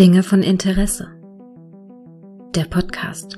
Dinge von Interesse. Der Podcast.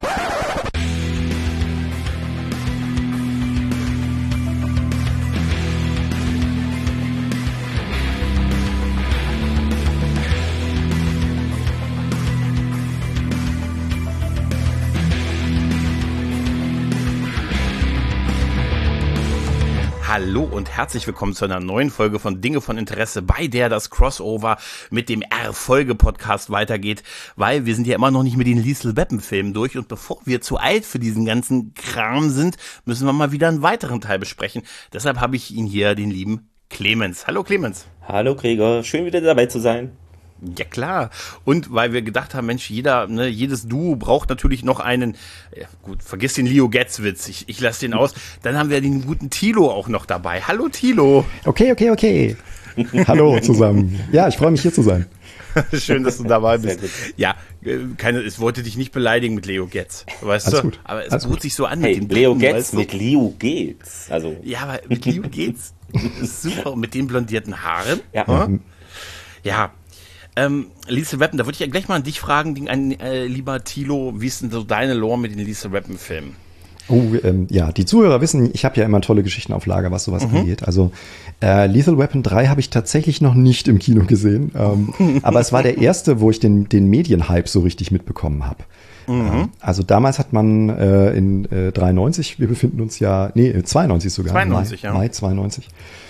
Hallo und herzlich willkommen zu einer neuen Folge von Dinge von Interesse, bei der das Crossover mit dem R-Folge-Podcast weitergeht, weil wir sind ja immer noch nicht mit den Lethal Weapon-Filmen durch und bevor wir zu alt für diesen ganzen Kram sind, müssen wir mal wieder einen weiteren Teil besprechen. Deshalb habe ich ihn hier, den lieben Clemens. Hallo Clemens. Hallo Gregor, schön wieder dabei zu sein. Ja klar, und weil wir gedacht haben, Mensch, jedes Duo braucht natürlich noch einen, ja, gut, vergiss den Leo Getz-Witz, ich lasse den aus, dann haben wir den guten Thilo auch noch dabei. Hallo Thilo. Okay. Hallo zusammen. Ja, ich freue mich hier zu sein. Schön, dass du dabei bist. Ja, es wollte dich nicht beleidigen mit Leo Getz, weißt Alles du? gut. Aber es Alles bot gut. sich so an Hey, mit dem Leo Blicken, Getz weißt du? mit Leo geht's. Also. Ja, aber mit Leo Getz ist super, mit den blondierten Haaren. Ja. Ja. Lethal Weapon, da würde ich ja gleich mal an dich fragen, lieber Thilo, wie ist denn so deine Lore mit den Lethal Weapon-Filmen? Ja, die Zuhörer wissen, ich habe ja immer tolle Geschichten auf Lager, was sowas angeht. Also Lethal Weapon 3 habe ich tatsächlich noch nicht im Kino gesehen, aber es war der erste, wo ich den Medienhype so richtig mitbekommen habe. Also damals hat man in 93, wir befinden uns 92 sogar, 92, Mai 92.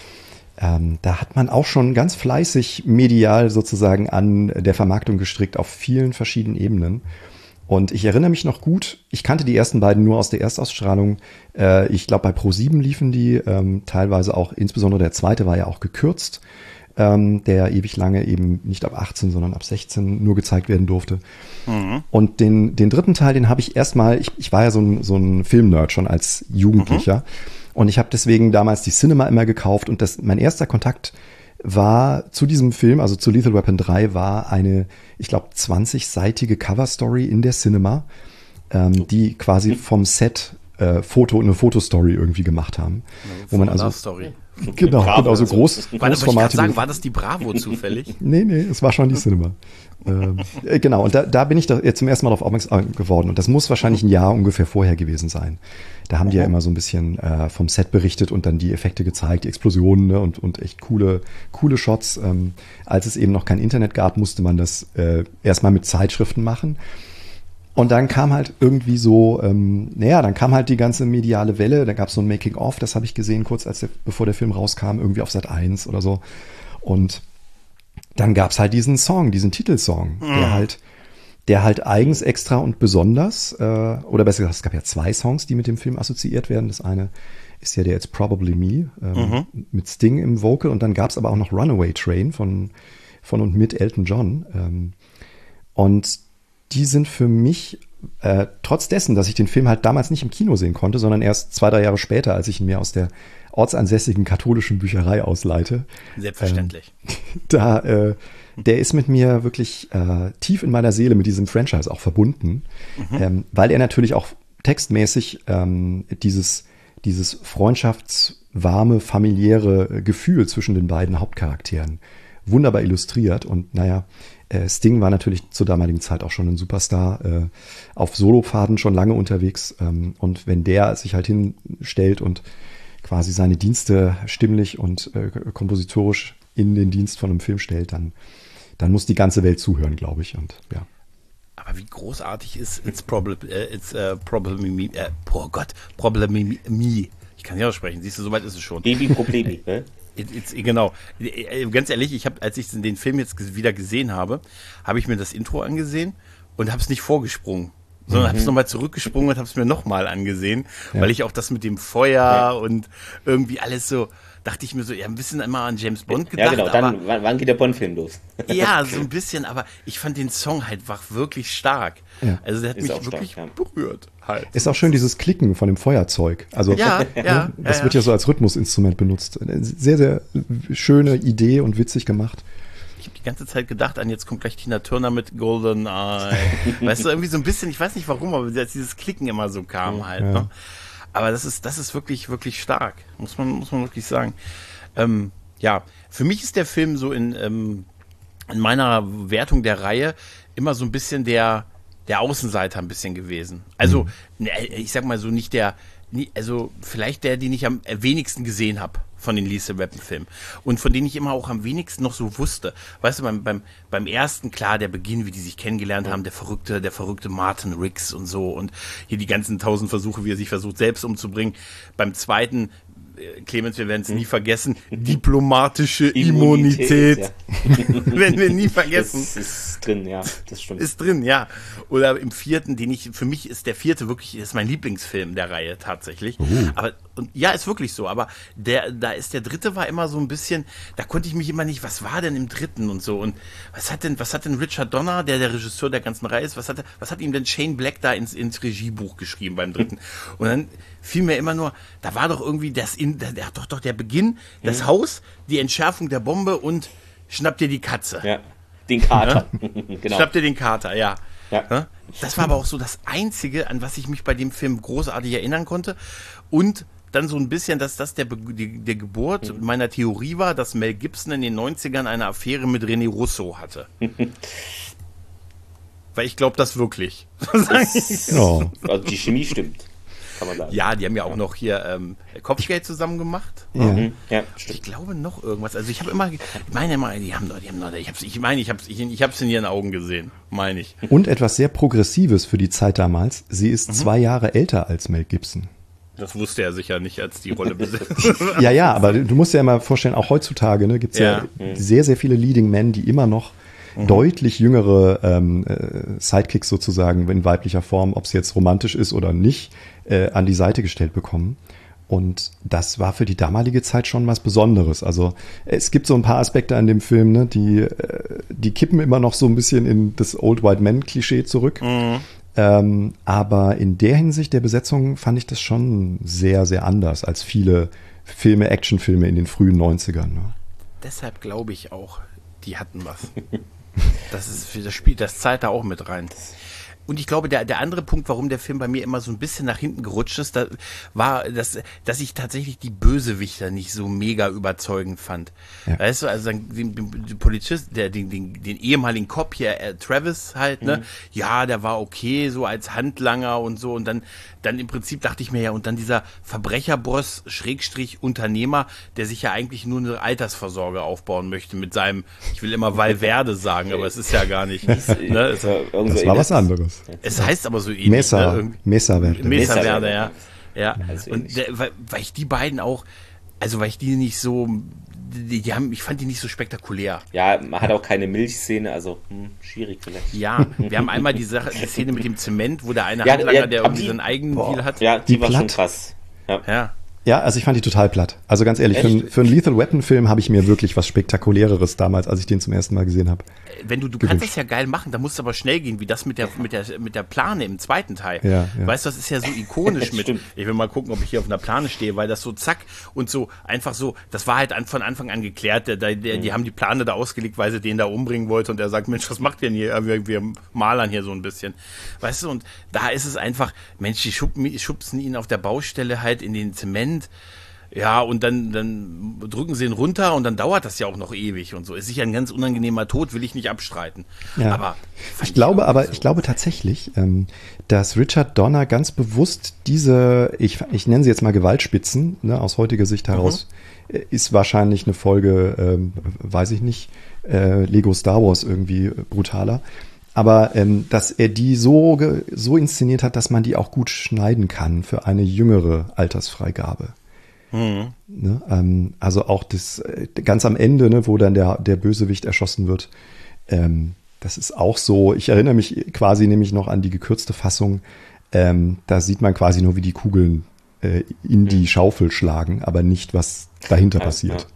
Da hat man auch schon ganz fleißig medial sozusagen an der Vermarktung gestrickt auf vielen verschiedenen Ebenen. Und ich erinnere mich noch gut, ich kannte die ersten beiden nur aus der Erstausstrahlung. Ich glaube, bei Pro7 liefen die, teilweise auch, insbesondere der zweite war ja auch gekürzt, der ewig lange eben nicht ab 18, sondern ab 16 nur gezeigt werden durfte. Und den dritten Teil, den habe ich erstmal, ich war ja so ein Filmnerd schon als Jugendlicher. Und ich habe deswegen damals die Cinema immer gekauft und mein erster Kontakt war zu diesem Film, also zu Lethal Weapon 3, war eine, ich glaube, 20-seitige Coverstory in der Cinema, die quasi vom Set eine Fotostory irgendwie gemacht haben. Wo man also Story. Genau, so großformatige. War das die Bravo zufällig? Nee, es war schon die Cinema. Genau, und da bin ich zum ersten Mal darauf aufmerksam geworden. Und das muss wahrscheinlich ein Jahr ungefähr vorher gewesen sein. Da haben die ja immer so ein bisschen vom Set berichtet und dann die Effekte gezeigt, die Explosionen, ne, und echt coole Shots. Als es eben noch kein Internet gab, musste man das erstmal mit Zeitschriften machen. Und dann kam halt irgendwie so, dann kam halt die ganze mediale Welle. Da gab es so ein Making-of, das habe ich gesehen, kurz bevor der Film rauskam, irgendwie auf Sat.1 oder so. Und dann gab es halt diesen Titelsong, der halt eigens, extra und besonders, oder besser gesagt, es gab ja zwei Songs, die mit dem Film assoziiert werden. Das eine ist ja der It's Probably Me, mit Sting im Vocal. Und dann gab es aber auch noch Runaway Train von und mit Elton John. Und die sind für mich, trotz dessen, dass ich den Film halt damals nicht im Kino sehen konnte, sondern erst 2-3 Jahre später, als ich ihn mir aus der ortsansässigen katholischen Bücherei ausleihte. Selbstverständlich. Der ist mit mir wirklich tief in meiner Seele mit diesem Franchise auch verbunden, weil er natürlich auch textmäßig dieses freundschaftswarme, familiäre Gefühl zwischen den beiden Hauptcharakteren wunderbar illustriert. Und Sting war natürlich zur damaligen Zeit auch schon ein Superstar, auf Solopfaden schon lange unterwegs. Und wenn der sich halt hinstellt und quasi seine Dienste stimmlich und kompositorisch in den Dienst von einem Film stellt, dann muss die ganze Welt zuhören, glaube ich. Und ja. Aber wie großartig ist It's Probably Me. Probably Me. Ich kann nicht aussprechen. Siehst du, soweit ist es schon. Baby Problemi, ne? Genau. Ganz ehrlich, als ich den Film jetzt wieder gesehen habe, habe ich mir das Intro angesehen und habe es nicht vorgesprungen, sondern habe es nochmal zurückgesprungen und habe es mir nochmal angesehen, weil ich auch das mit dem Feuer und irgendwie alles so, dachte ich mir so, ja, ein bisschen immer an James Bond gedacht. Ja, genau, dann, wann geht der Bond-Film los? Ja, so ein bisschen, aber ich fand den Song halt wirklich stark. Ja. Also der hat mich wirklich stark, berührt. Halt. Ist auch schön dieses Klicken von dem Feuerzeug. Also das wird ja so als Rhythmusinstrument benutzt. Eine sehr, sehr schöne Idee und witzig gemacht. Ich habe die ganze Zeit gedacht jetzt kommt gleich Tina Turner mit Golden Eye. Weißt du, irgendwie so ein bisschen, ich weiß nicht warum, aber dieses Klicken immer so kam halt. Ne? Aber das ist wirklich, wirklich stark. Muss man wirklich sagen. Für mich ist der Film so in in meiner Wertung der Reihe immer so ein bisschen der Außenseiter ein bisschen gewesen. Also, ich sag mal so, also vielleicht den ich am wenigsten gesehen habe von den Lethal Weapon Filmen und von denen ich immer auch am wenigsten noch so wusste. Weißt du, beim ersten, klar, der Beginn, wie die sich kennengelernt haben, der verrückte Martin Riggs und so und hier die ganzen 1000 Versuche, wie er sich versucht, selbst umzubringen. Beim zweiten, Clemens, wir werden es nie vergessen, diplomatische Immunität. Ja. Werden wir nie vergessen. Das ist drin, ja, das stimmt. Ist drin, ja. Oder im vierten, für mich ist der vierte wirklich, ist mein Lieblingsfilm der Reihe tatsächlich. Aber, und ja, ist wirklich so, aber der dritte war immer so ein bisschen, da konnte ich mich immer nicht, was war denn im dritten und so und was hat denn Richard Donner, der Regisseur der ganzen Reihe ist, was hat ihm denn Shane Black da ins Regiebuch geschrieben beim dritten? Und dann fiel mir immer nur, da war doch irgendwie der Beginn, das Haus, die Entschärfung der Bombe und schnapp dir die Katze. Ja, den Kater. Genau. Schnapp dir den Kater, ja. Ja. Das war aber auch so das Einzige, an was ich mich bei dem Film großartig erinnern konnte. Und dann so ein bisschen, dass das der Geburt meiner Theorie war, dass Mel Gibson in den 90ern eine Affäre mit René Russo hatte. Weil ich glaube das wirklich. Also die Chemie stimmt. Kann man sagen. Ja, die haben ja auch noch hier Kopfgeld zusammen gemacht. Ja. Ja, stimmt. Ich glaube noch irgendwas. Also ich habe immer, ich hab's in ihren Augen gesehen, meine ich. Und etwas sehr Progressives für die Zeit damals. Sie ist 2 Jahre älter als Mel Gibson. Das wusste er sicher nicht, als die Rolle besetzt. Ja, aber du musst dir ja mal vorstellen, auch heutzutage gibt es ja sehr, sehr viele Leading Men, die immer noch deutlich jüngere Sidekicks sozusagen in weiblicher Form, ob es jetzt romantisch ist oder nicht, an die Seite gestellt bekommen. Und das war für die damalige Zeit schon was Besonderes. Also es gibt so ein paar Aspekte an dem Film, ne, die kippen immer noch so ein bisschen in das Old White Man-Klischee zurück. Aber in der Hinsicht der Besetzung fand ich das schon sehr, sehr anders als viele Filme, Actionfilme in den frühen 90ern. Ne? Deshalb glaube ich auch, die hatten was. Das zahlt da auch mit rein. Und ich glaube, der andere Punkt, warum der Film bei mir immer so ein bisschen nach hinten gerutscht ist, war, dass ich tatsächlich die Bösewichter nicht so mega überzeugend fand. Ja. Weißt du, also den Polizist, den ehemaligen Cop hier, Travis halt, ne? Ja, der war okay, so als Handlanger und so. Und dann im Prinzip dachte ich mir ja, und dann dieser Verbrecherboss, Schrägstrich Unternehmer, der sich ja eigentlich nur eine Altersvorsorge aufbauen möchte mit seinem, ich will immer Valverde sagen, aber es ist ja gar nicht. Ne? Das war was anderes. Es heißt aber so ähnlich. Mesa Verde, ja. Also und weil ich die beiden auch, also weil ich die nicht so, ich fand die nicht so spektakulär. Ja, man hat auch keine Milchszene, also schwierig vielleicht. Ja, wir haben einmal die Szene mit dem Zement, wo der eine Handlanger, der irgendwie seinen eigenen Deal hat. Ja, die war schon krass. Ja, also ich fand die total platt. Also ganz ehrlich, für einen Lethal Weapon Film habe ich mir wirklich was Spektakuläreres damals, als ich den zum ersten Mal gesehen habe. Du kannst das ja geil machen, da muss es aber schnell gehen, wie das mit der Plane im zweiten Teil. Ja. Weißt du, das ist ja so ikonisch mit. Ich will mal gucken, ob ich hier auf einer Plane stehe, weil das so zack und so einfach so, das war halt von Anfang an geklärt. Die haben die Plane da ausgelegt, weil sie den da umbringen wollte und er sagt, Mensch, was macht ihr denn hier? Wir malern hier so ein bisschen. Weißt du, und da ist es einfach, Mensch, die schubsen ihn auf der Baustelle halt in den Zement. Ja, und dann drücken sie ihn runter und dann dauert das ja auch noch ewig und so. Ist sicher ein ganz unangenehmer Tod, will ich nicht abstreiten. Ja. Aber ich glaube tatsächlich, dass Richard Donner ganz bewusst diese, ich nenne sie jetzt mal Gewaltspitzen, ne, aus heutiger Sicht heraus, ist wahrscheinlich eine Folge, weiß ich nicht, Lego Star Wars irgendwie brutaler. Aber dass er die so inszeniert hat, dass man die auch gut schneiden kann für eine jüngere Altersfreigabe. Ne, also auch das ganz am Ende, ne, wo dann der Bösewicht erschossen wird, das ist auch so, ich erinnere mich quasi nämlich noch an die gekürzte Fassung, da sieht man quasi nur, wie die Kugeln in die Schaufel schlagen, aber nicht, was dahinter passiert.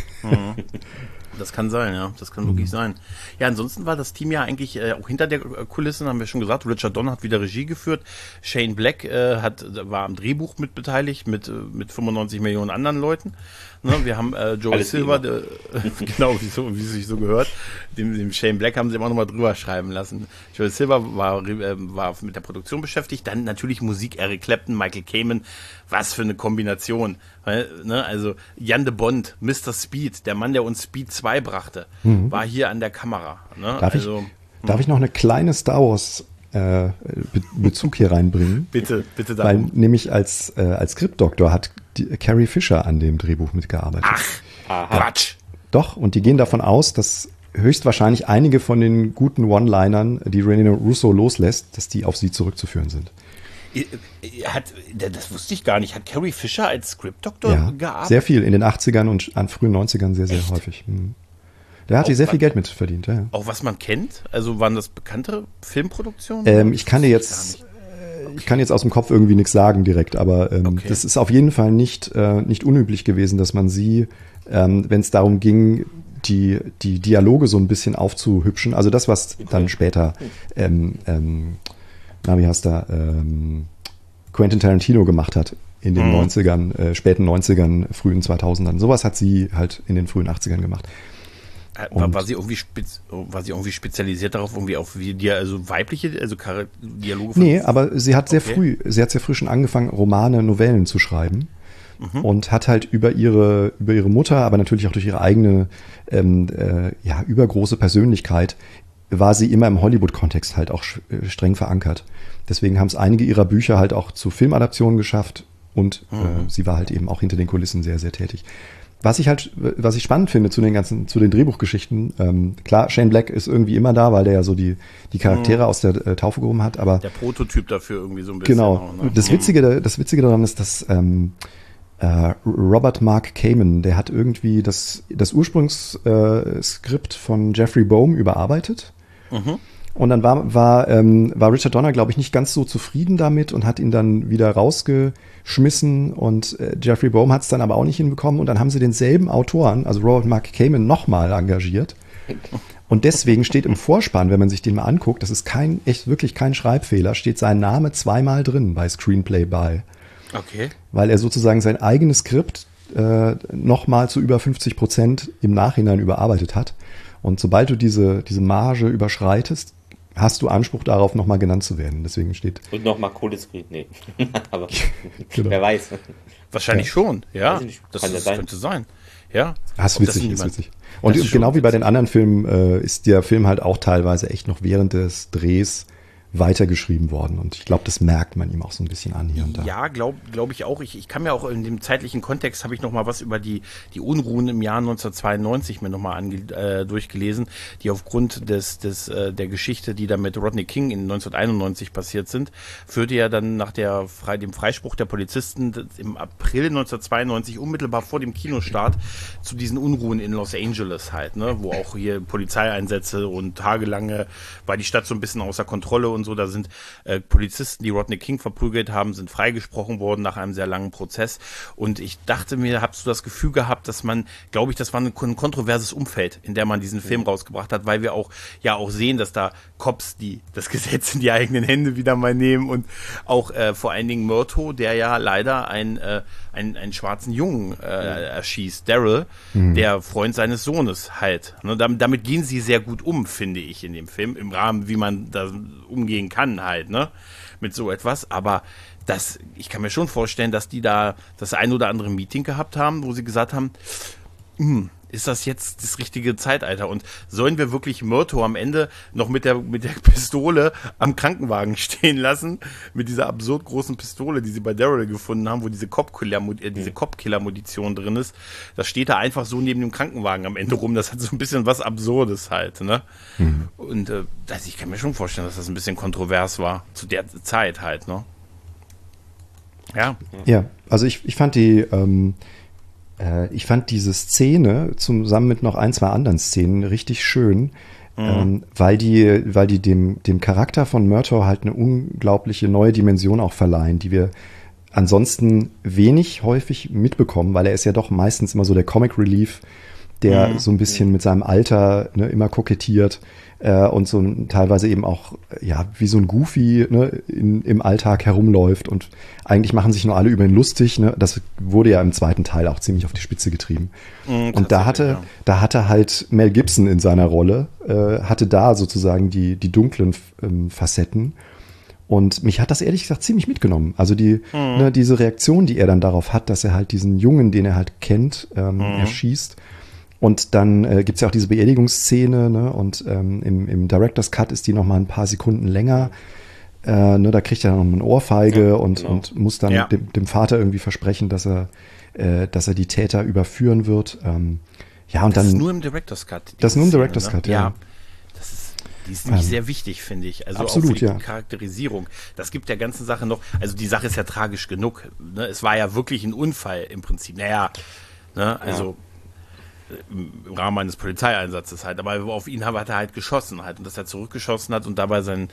Das kann sein, ja. Das kann wirklich sein. Ja, ansonsten war das Team ja eigentlich auch hinter der Kulissen, haben wir schon gesagt. Richard Donner hat wieder Regie geführt. Shane Black war am Drehbuch mit beteiligt, mit 95 Millionen anderen Leuten. Ne, wir haben Joel Silver, genau, wie es sich so gehört. Dem Shane Black haben sie immer noch mal drüber schreiben lassen. Joel Silver war mit der Produktion beschäftigt. Dann natürlich Musik, Eric Clapton, Michael Kamen. Was für eine Kombination. Ne? Also Jan de Bont, Mr. Speed, der Mann, der uns Speed 2 brachte, war hier an der Kamera. Ne? Darf ich noch eine kleine Star Wars Bezug hier reinbringen? Bitte darum. Weil nämlich als Skriptdoktor hat Carrie Fisher an dem Drehbuch mitgearbeitet. Ach, Quatsch. Doch, und die gehen davon aus, dass höchstwahrscheinlich einige von den guten One-Linern, die Rene Russo loslässt, dass die auf sie zurückzuführen sind. Das wusste ich gar nicht. Hat Carrie Fisher als Scriptdoktor gearbeitet? Sehr viel. In den 80ern und an frühen 90ern sehr, sehr häufig. Der hat hier sehr viel Geld mit verdient. Ja. Auch was man kennt? Also waren das bekannte Filmproduktionen? Ich kann jetzt aus dem Kopf irgendwie nichts sagen direkt, aber das ist auf jeden Fall nicht unüblich gewesen, dass man sie, wenn es darum ging, die Dialoge so ein bisschen aufzuhübschen. Also das, was dann später Quentin Tarantino gemacht hat in den 90ern, späten 90ern, frühen 2000ern. Sowas hat sie halt in den frühen 80ern gemacht. War sie irgendwie spezialisiert darauf, irgendwie auf weibliche, Dialoge? Nee, aber sie hat sehr früh schon angefangen, Romane, Novellen zu schreiben. Und hat halt über ihre Mutter, aber natürlich auch durch ihre eigene übergroße Persönlichkeit, war sie immer im Hollywood-Kontext halt auch streng verankert. Deswegen haben es einige ihrer Bücher halt auch zu Filmadaptionen geschafft und sie war halt eben auch hinter den Kulissen sehr, sehr tätig. Was ich spannend finde zu den Drehbuchgeschichten, klar, Shane Black ist irgendwie immer da, weil der ja so die Charaktere aus der Taufe gehoben hat, aber der Prototyp dafür irgendwie so ein bisschen. Genau. Auch, ne? Das Witzige daran ist, dass Robert Mark Kamen, der hat irgendwie das Ursprungsskript von Jeffrey Boam überarbeitet. Und dann war Richard Donner, glaube ich, nicht ganz so zufrieden damit und hat ihn dann wieder rausgeschmissen und Jeffrey Boam hat es dann aber auch nicht hinbekommen und dann haben sie denselben Autoren, also Robert Mark Kamen, nochmal engagiert. Und deswegen steht im Vorspann, wenn man sich den mal anguckt, das ist wirklich kein Schreibfehler, steht sein Name zweimal drin bei Screenplay by. Okay. Weil er sozusagen sein eigenes Skript nochmal zu über 50% im Nachhinein überarbeitet hat. Und sobald du diese Marge überschreitest, hast du Anspruch darauf, nochmal genannt zu werden. Deswegen steht... Und nochmal Kohleskript, nee. Aber genau. Wer weiß. Wahrscheinlich schon, ja. Das könnte sein. Ja. Das ist witzig. Und genau wie bei den anderen Filmen ist der Film halt auch teilweise echt noch während des Drehs weitergeschrieben worden. Und ich glaube, das merkt man ihm auch so ein bisschen an hier und da. Ja, glaube ich auch. Ich kann mir auch in dem zeitlichen Kontext, habe ich noch mal was über die Unruhen im Jahr 1992 mir noch mal durchgelesen, die aufgrund der Geschichte, die da mit Rodney King in 1991 passiert sind, führte ja dann nach dem Freispruch der Polizisten im April 1992 unmittelbar vor dem Kinostart zu diesen Unruhen in Los Angeles halt, ne, wo auch hier Polizeieinsätze und tagelange war die Stadt so ein bisschen außer Kontrolle und so. Da sind Polizisten, die Rodney King verprügelt haben, sind freigesprochen worden nach einem sehr langen Prozess. Und ich dachte mir, hast du das Gefühl gehabt, dass man, glaube ich, das war ein kontroverses Umfeld, in der man diesen Film rausgebracht hat, weil wir auch sehen, dass da Cops, die das Gesetz in die eigenen Hände wieder mal nehmen und auch vor allen Dingen Murtaugh, der ja leider einen schwarzen Jungen erschießt, Daryl, der Freund seines Sohnes halt. Ne, damit gehen sie sehr gut um, finde ich, in dem Film, im Rahmen, wie man da umgehen kann halt, ne, mit so etwas, aber ich kann mir schon vorstellen, dass die da das ein oder andere Meeting gehabt haben, wo sie gesagt haben, ist das jetzt das richtige Zeitalter und sollen wir wirklich Murtaugh am Ende noch mit der Pistole am Krankenwagen stehen lassen, mit dieser absurd großen Pistole, die sie bei Daryl gefunden haben, wo diese Cop-Killer-Munition drin ist, das steht da einfach so neben dem Krankenwagen am Ende rum, das hat so ein bisschen was Absurdes halt, ne? Und ich kann mir schon vorstellen, dass das ein bisschen kontrovers war, zu der Zeit halt, ne? Ja. Ja, also ich fand diese Szene zusammen mit noch ein, zwei anderen Szenen richtig schön, weil die dem Charakter von Murtaugh halt eine unglaubliche neue Dimension auch verleihen, die wir ansonsten wenig häufig mitbekommen, weil er ist ja doch meistens immer so der Comic Relief, der so ein bisschen mit seinem Alter, ne, immer kokettiert und so teilweise eben auch wie so ein Goofy, ne, im Alltag herumläuft und eigentlich machen sich nur alle über ihn lustig, ne? Das wurde ja im zweiten Teil auch ziemlich auf die Spitze getrieben. Und da hatte halt Mel Gibson in seiner Rolle hatte da sozusagen die dunklen Facetten. Und mich hat das ehrlich gesagt ziemlich mitgenommen. Also diese Reaktion, die er dann darauf hat, dass er halt diesen Jungen, den er halt kennt, erschießt, Und dann gibt's ja auch diese Beerdigungsszene, ne? Und im Director's Cut ist die noch mal ein paar Sekunden länger. Ne, da kriegt er noch eine Ohrfeige und muss dann dem Vater irgendwie versprechen, dass er die Täter überführen wird. Und das ist nur im Director's Cut. Das ist nur im Director's Cut, ja. Die ist nämlich sehr wichtig, finde ich. Also absolut, auch für die Charakterisierung. Das gibt der ganzen Sache noch, also die Sache ist ja tragisch genug. Ne? Es war ja wirklich ein Unfall im Prinzip. Naja, ne? Also im Rahmen eines Polizeieinsatzes halt. Aber auf ihn hat er halt geschossen halt. Und dass er zurückgeschossen hat und dabei das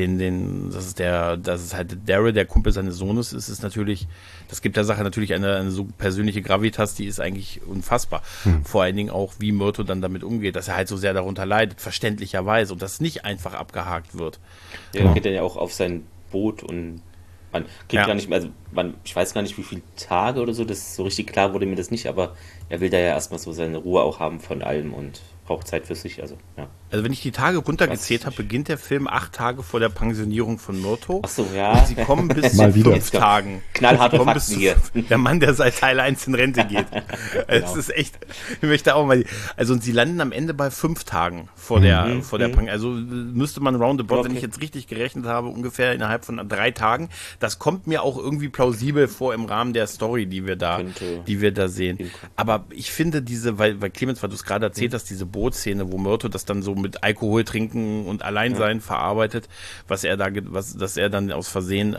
ist halt Daryl, der Kumpel seines Sohnes ist natürlich, das gibt der Sache natürlich eine so persönliche Gravitas, die ist eigentlich unfassbar. Vor allen Dingen auch, wie Myrto dann damit umgeht, dass er halt so sehr darunter leidet, verständlicherweise, und das nicht einfach abgehakt wird. Ja, dann geht er ja auch auf sein Boot und man kriegt gar nicht mehr, ich weiß gar nicht, wie viele Tage oder so, das so richtig klar wurde mir das nicht, aber er will da ja erstmal so seine Ruhe auch haben von allem und braucht Zeit für sich, also wenn ich die Tage runtergezählt habe, beginnt der Film 8 Tage vor der Pensionierung von Myrto. Ach so, ja. Und sie kommen bis zu 5 Tagen. Knallharte Fakten hier. Der Mann, der seit Teil 1 in Rente geht. Es ist echt, ich möchte auch mal, und sie landen am Ende bei 5 Tagen vor der Pensionierung. Also müsste man roundabout, wenn ich jetzt richtig gerechnet habe, ungefähr innerhalb von 3 Tagen. Das kommt mir auch irgendwie plausibel vor im Rahmen der Story, die wir da sehen. Aber ich finde weil Clemens, weil du es gerade erzählt hast, diese Bootszene, wo Myrto das dann so mit Alkohol trinken und Alleinsein verarbeitet, dass er dann aus Versehen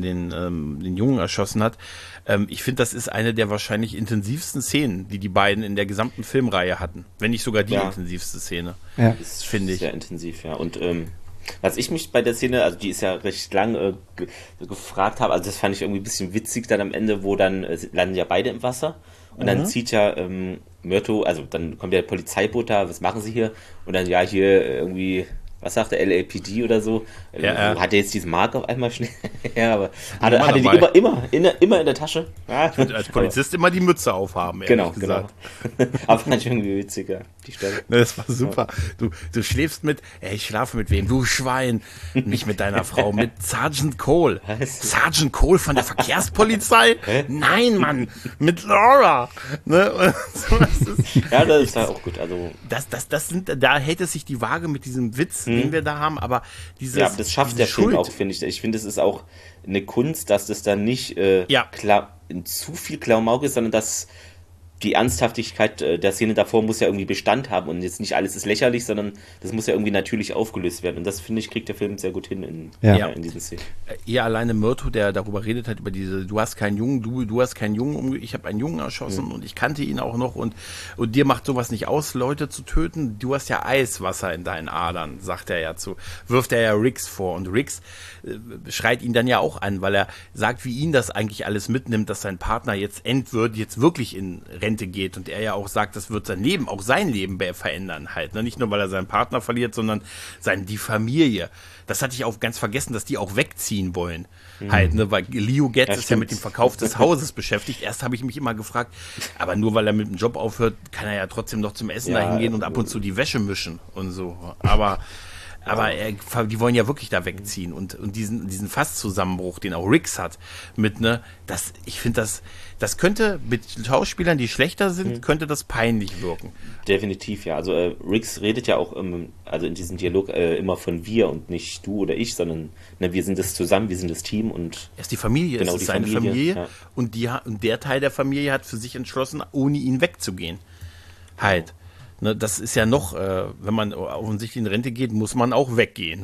den Jungen erschossen hat. Ich finde, das ist eine der wahrscheinlich intensivsten Szenen, die beiden in der gesamten Filmreihe hatten. Wenn nicht sogar die intensivste Szene. Ja. Das finde ich. Sehr intensiv, ja. Und was ich mich bei der Szene, also die ist ja recht lang gefragt habe, also das fand ich irgendwie ein bisschen witzig dann am Ende, wo dann landen ja beide im Wasser. Und dann zieht ja Myrto, also dann kommt ja der Polizeiboot da, was machen sie hier? Und dann hier irgendwie, was sagt der, LAPD oder so? Hat er jetzt diese Marke auf einmal schnell? Aber hat er die immer in der Tasche? Ja. Ich würde als Polizist immer die Mütze aufhaben, genau. Aber fand ich irgendwie witziger, die Stelle. Das war super. Du schläfst ich schlafe mit wem? Du Schwein. Nicht mit deiner Frau, mit Sergeant Cole. Was? Sergeant Cole von der Verkehrspolizei? Nein, Mann, mit Laura. Ne? Ja, das ist ja auch gut. Also da hält es sich die Waage mit diesem Witz, den wir da haben, aber das schafft der Film auch, finde ich. Ich finde, es ist auch eine Kunst, dass das dann nicht zu viel Klamauk ist, sondern dass die Ernsthaftigkeit der Szene davor muss ja irgendwie Bestand haben und jetzt nicht alles ist lächerlich, sondern das muss ja irgendwie natürlich aufgelöst werden. Und das, finde ich, kriegt der Film sehr gut hin in diesen Szenen. Ihr alleine Myrto, der darüber redet hat, über du hast keinen Jungen, du hast keinen Jungen, ich habe einen Jungen erschossen und ich kannte ihn auch noch und dir macht sowas nicht aus, Leute zu töten. Du hast ja Eiswasser in deinen Adern, sagt er ja wirft er ja Riggs vor und Riggs schreit ihn dann ja auch an, weil er sagt, wie ihn das eigentlich alles mitnimmt, dass sein Partner jetzt wirklich in Rente geht und er ja auch sagt, das wird sein Leben verändern halt. Ne? Nicht nur, weil er seinen Partner verliert, sondern die Familie. Das hatte ich auch ganz vergessen, dass die auch wegziehen wollen. Halt, ne? Weil Leo Getz ist ja mit dem Verkauf des Hauses beschäftigt. Erst habe ich mich immer gefragt, aber nur weil er mit dem Job aufhört, kann er ja trotzdem noch zum Essen dahin gehen und ab und zu die Wäsche mischen und so. Aber die wollen ja wirklich da wegziehen und diesen Fasszusammenbruch, den auch Riggs hat, ich finde das könnte mit Schauspielern, die schlechter sind, könnte das peinlich wirken. Definitiv, ja. Also Riggs redet ja auch also in diesem Dialog immer von wir und nicht du oder ich, sondern wir sind das zusammen, wir sind das Team und erst die Familie, es ist seine Familie und der Teil der Familie hat für sich entschlossen, ohne ihn wegzugehen. Halt. Ne, das ist ja noch, wenn man offensichtlich in Rente geht, muss man auch weggehen.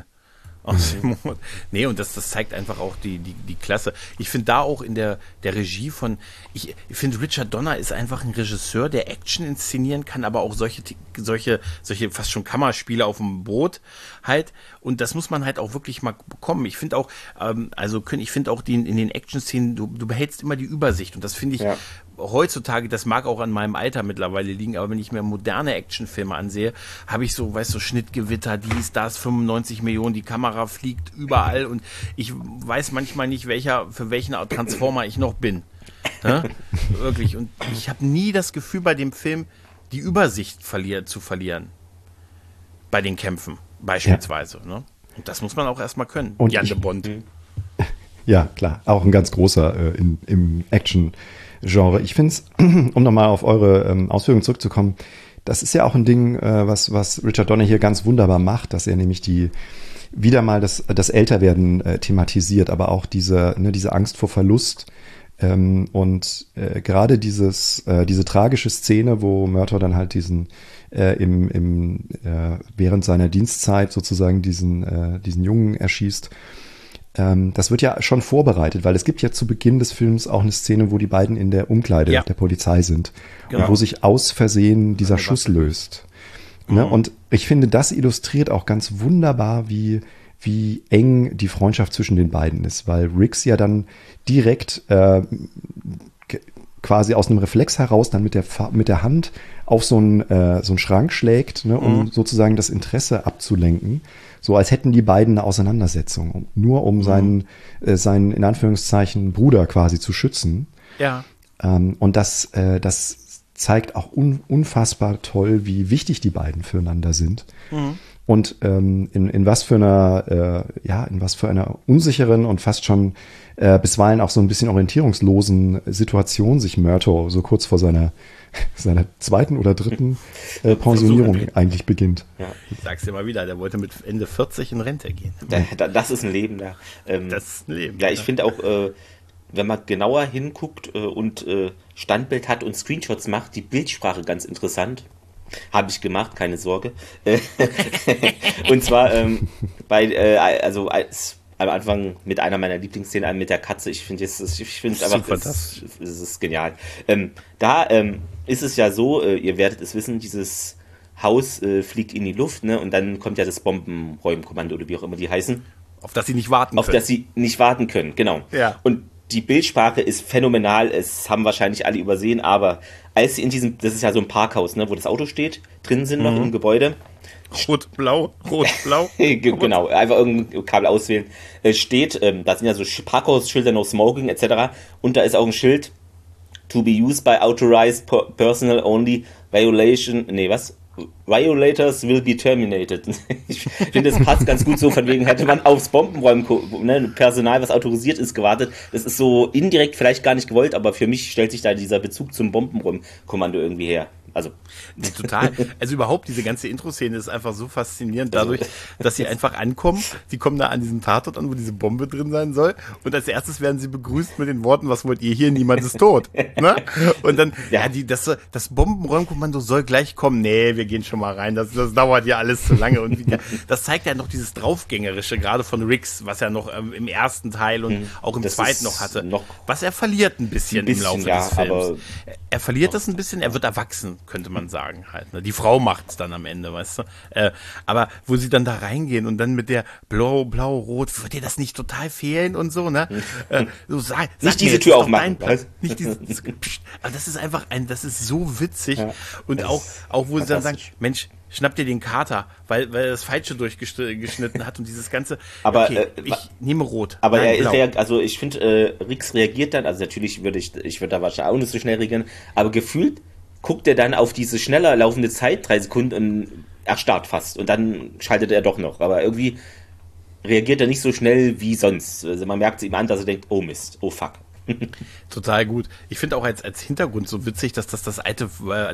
Nee, und das zeigt einfach auch die Klasse. Ich finde da auch in der Regie ich finde Richard Donner ist einfach ein Regisseur, der Action inszenieren kann, aber auch solche fast schon Kammerspiele auf dem Boot halt. Und das muss man halt auch wirklich mal bekommen. Ich finde auch, in den Action-Szenen, du behältst immer die Übersicht und das finde ich heutzutage, das mag auch an meinem Alter mittlerweile liegen, aber wenn ich mir moderne Actionfilme ansehe, habe ich so Schnittgewitter, das 95 Millionen, die Kamera fliegt überall und ich weiß manchmal nicht, für welchen Transformer ich noch bin. Ne? Wirklich. Und ich habe nie das Gefühl, bei dem Film die Übersicht zu verlieren. Bei den Kämpfen, beispielsweise. Ja. Ne? Und das muss man auch erstmal können. Und Jan de Bond. Ja, klar. Auch ein ganz großer im Action-Genre. Ich finde es, um nochmal auf eure Ausführungen zurückzukommen, das ist ja auch ein Ding, was Richard Donner hier ganz wunderbar macht, dass er nämlich wieder mal das Älterwerden thematisiert, aber auch diese Angst vor Verlust. Und gerade diese tragische Szene, wo Murtaugh dann halt während seiner Dienstzeit sozusagen diesen Jungen erschießt, das wird ja schon vorbereitet, weil es gibt ja zu Beginn des Films auch eine Szene, wo die beiden in der Umkleide der Polizei sind und wo sich aus Versehen dieser Schuss löst. Ne? Und ich finde, das illustriert auch ganz wunderbar, wie eng die Freundschaft zwischen den beiden ist, weil Riggs ja dann direkt quasi aus einem Reflex heraus dann mit der Hand auf so einen Schrank schlägt, ne, um sozusagen das Interesse abzulenken, so als hätten die beiden eine Auseinandersetzung, nur um seinen in Anführungszeichen Bruder quasi zu schützen. Ja. Und das zeigt auch unfassbar toll, wie wichtig die beiden füreinander sind. Und in was für einer unsicheren und fast schon bisweilen auch so ein bisschen orientierungslosen Situation sich Murtaugh so kurz vor seiner zweiten oder dritten Pensionierung eigentlich beginnt. Ja. Ich sag's dir mal wieder, der wollte mit Ende 40 in Rente gehen. Das ist ein Leben da. Das ist ein Leben. Ja, ich finde auch, wenn man genauer hinguckt und Standbild hat und Screenshots macht, die Bildsprache ganz interessant. Habe ich gemacht, keine Sorge. Und zwar am Anfang mit einer meiner Lieblingsszenen mit der Katze. Ich finde es einfach fantastisch. Es ist genial. Da ist es ja so, ihr werdet es wissen, dieses Haus fliegt in die Luft, ne? Und dann kommt ja das Bombenräumkommando oder wie auch immer die heißen. Auf das sie nicht warten können. Auf das sie nicht warten können, genau. Ja. Und die Bildsprache ist phänomenal, es haben wahrscheinlich alle übersehen, aber als sie das ist ja so ein Parkhaus, ne, wo das Auto steht, drin sind noch im Gebäude. Rot-Blau. Genau, einfach irgendein Kabel auswählen. Steht, da sind ja so Parkhausschilder, no smoking, etc. Und da ist auch ein Schild, to be used by authorized personnel only, Violators will be terminated. Ich finde, das passt ganz gut so, von wegen hätte man aufs Bombenräumen, Personal, was autorisiert ist, gewartet. Das ist so indirekt vielleicht gar nicht gewollt, aber für mich stellt sich da dieser Bezug zum Bombenräumkommando irgendwie her. Also total. Also überhaupt, diese ganze Intro-Szene ist einfach so faszinierend dadurch, dass sie einfach ankommen. Sie kommen da an diesem Tatort an, wo diese Bombe drin sein soll. Und als erstes werden sie begrüßt mit den Worten, was wollt ihr hier? Niemand ist tot. Ne? Und dann, das Bombenräumkommando soll gleich kommen. Nee, wir gehen schon mal rein. Das dauert ja alles zu lange. Und das zeigt ja noch dieses Draufgängerische, gerade von Riggs, was er noch im ersten Teil und auch im zweiten noch hatte. Was er verliert ein bisschen im Laufe des Films. Er verliert das ein bisschen, er wird erwachsen, könnte man sagen halt. Ne? Die Frau macht's dann am Ende, weißt du. Aber wo sie dann da reingehen und dann mit der Blau, Rot, wird dir das nicht total fehlen und so, ne? Nicht diese Tür aufmachen. Nicht dieses, aber das ist einfach das ist so witzig. Ja, und auch wo sie dann sagen, Mensch, schnapp dir den Kater, weil er das Falsche durchgeschnitten hat und dieses ganze, aber ich nehme Rot. Aber ich finde, Riggs reagiert dann, also natürlich würde da wahrscheinlich auch nicht so schnell reagieren, aber gefühlt guckt er dann auf diese schneller laufende Zeit, 3 Sekunden, und erstarrt fast. Und dann schaltet er doch noch. Aber irgendwie reagiert er nicht so schnell wie sonst. Also man merkt es ihm an, dass er denkt, oh Mist, oh fuck. Total gut. Ich finde auch als Hintergrund so witzig, dass das alte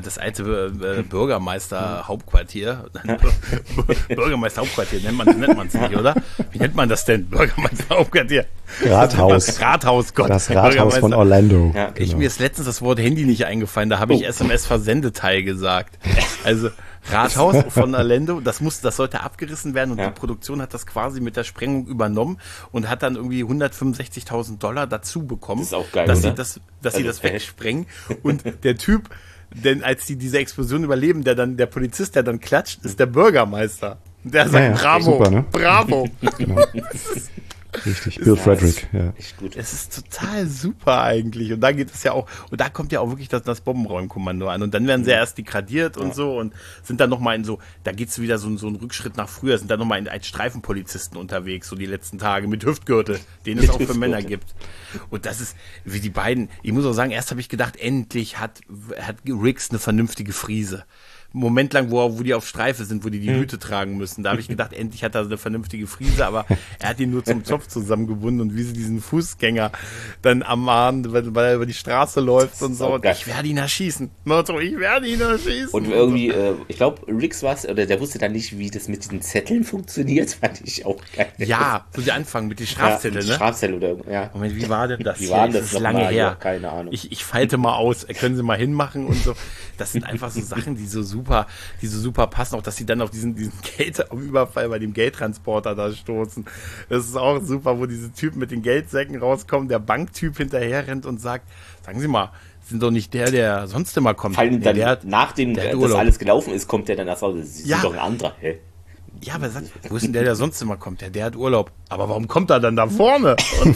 Bürgermeister-Hauptquartier, Bürgermeister-Hauptquartier nennt man es nicht, oder? Wie nennt man das denn? Bürgermeister-Hauptquartier. Rathaus, Gott. Das Rathaus von Orlando. Ja, genau. Mir ist letztens das Wort Handy nicht eingefallen, da habe ich SMS-Versendeteil gesagt. Also Rathaus von Orlando, das sollte abgerissen werden und die Produktion hat das quasi mit der Sprengung übernommen und hat dann irgendwie $165.000 dazu bekommen, das ist auch geil, dass sie das wegsprengen. Und der Typ, denn als die diese Explosion überleben, der Polizist, der dann klatscht, ist der Bürgermeister. Der sagt, bravo, super, ne? Bravo. Genau. Richtig, Bill Frederick, ja. Echt gut. Es ist total super eigentlich. Und da geht es ja auch, und da kommt ja auch wirklich das Bombenräumkommando an. Und dann werden sie erst degradiert und so und sind dann nochmal da geht es wieder so ein Rückschritt nach früher, sind dann nochmal als Streifenpolizisten unterwegs, so die letzten Tage, mit Hüftgürtel, den es auch für Männer gibt. Und das ist, wie die beiden, ich muss auch sagen, erst habe ich gedacht, endlich hat Riggs eine vernünftige Frise. Moment lang, wo die auf Streife sind, wo die Hüte tragen müssen. Da habe ich gedacht, endlich hat er eine vernünftige Frise, aber er hat ihn nur zum Zopf zusammengebunden und wie sie diesen Fußgänger dann ermahnen, weil er über die Straße läuft und so. Und ich werde ihn erschießen. Motto, ich werde ihn erschießen. Und irgendwie, ich glaube, Riggs war es, oder der wusste dann nicht, wie das mit diesen Zetteln funktioniert, fand ich auch geil. Ja, so der Anfang mit den Strafzetteln, ne? Strafzettel oder, ja. Moment, wie war denn das? Wie war das ist lange her. Ja, keine Ahnung. Ich falte mal aus, können Sie mal hinmachen und so. Das sind einfach so Sachen, die so super passen, auch dass sie dann auf diesen Überfall bei dem Geldtransporter da stoßen. Das ist auch super, wo diese Typen mit den Geldsäcken rauskommen, der Banktyp hinterher rennt und sagt, sagen Sie mal, sind doch nicht der sonst immer kommt. Fallen dann nachdem das alles gelaufen ist, kommt der dann erst raus, Sie sind doch ein anderer, hä? Ja, aber sagt, wo ist denn der sonst immer kommt? Der hat Urlaub. Aber warum kommt er dann da vorne? Und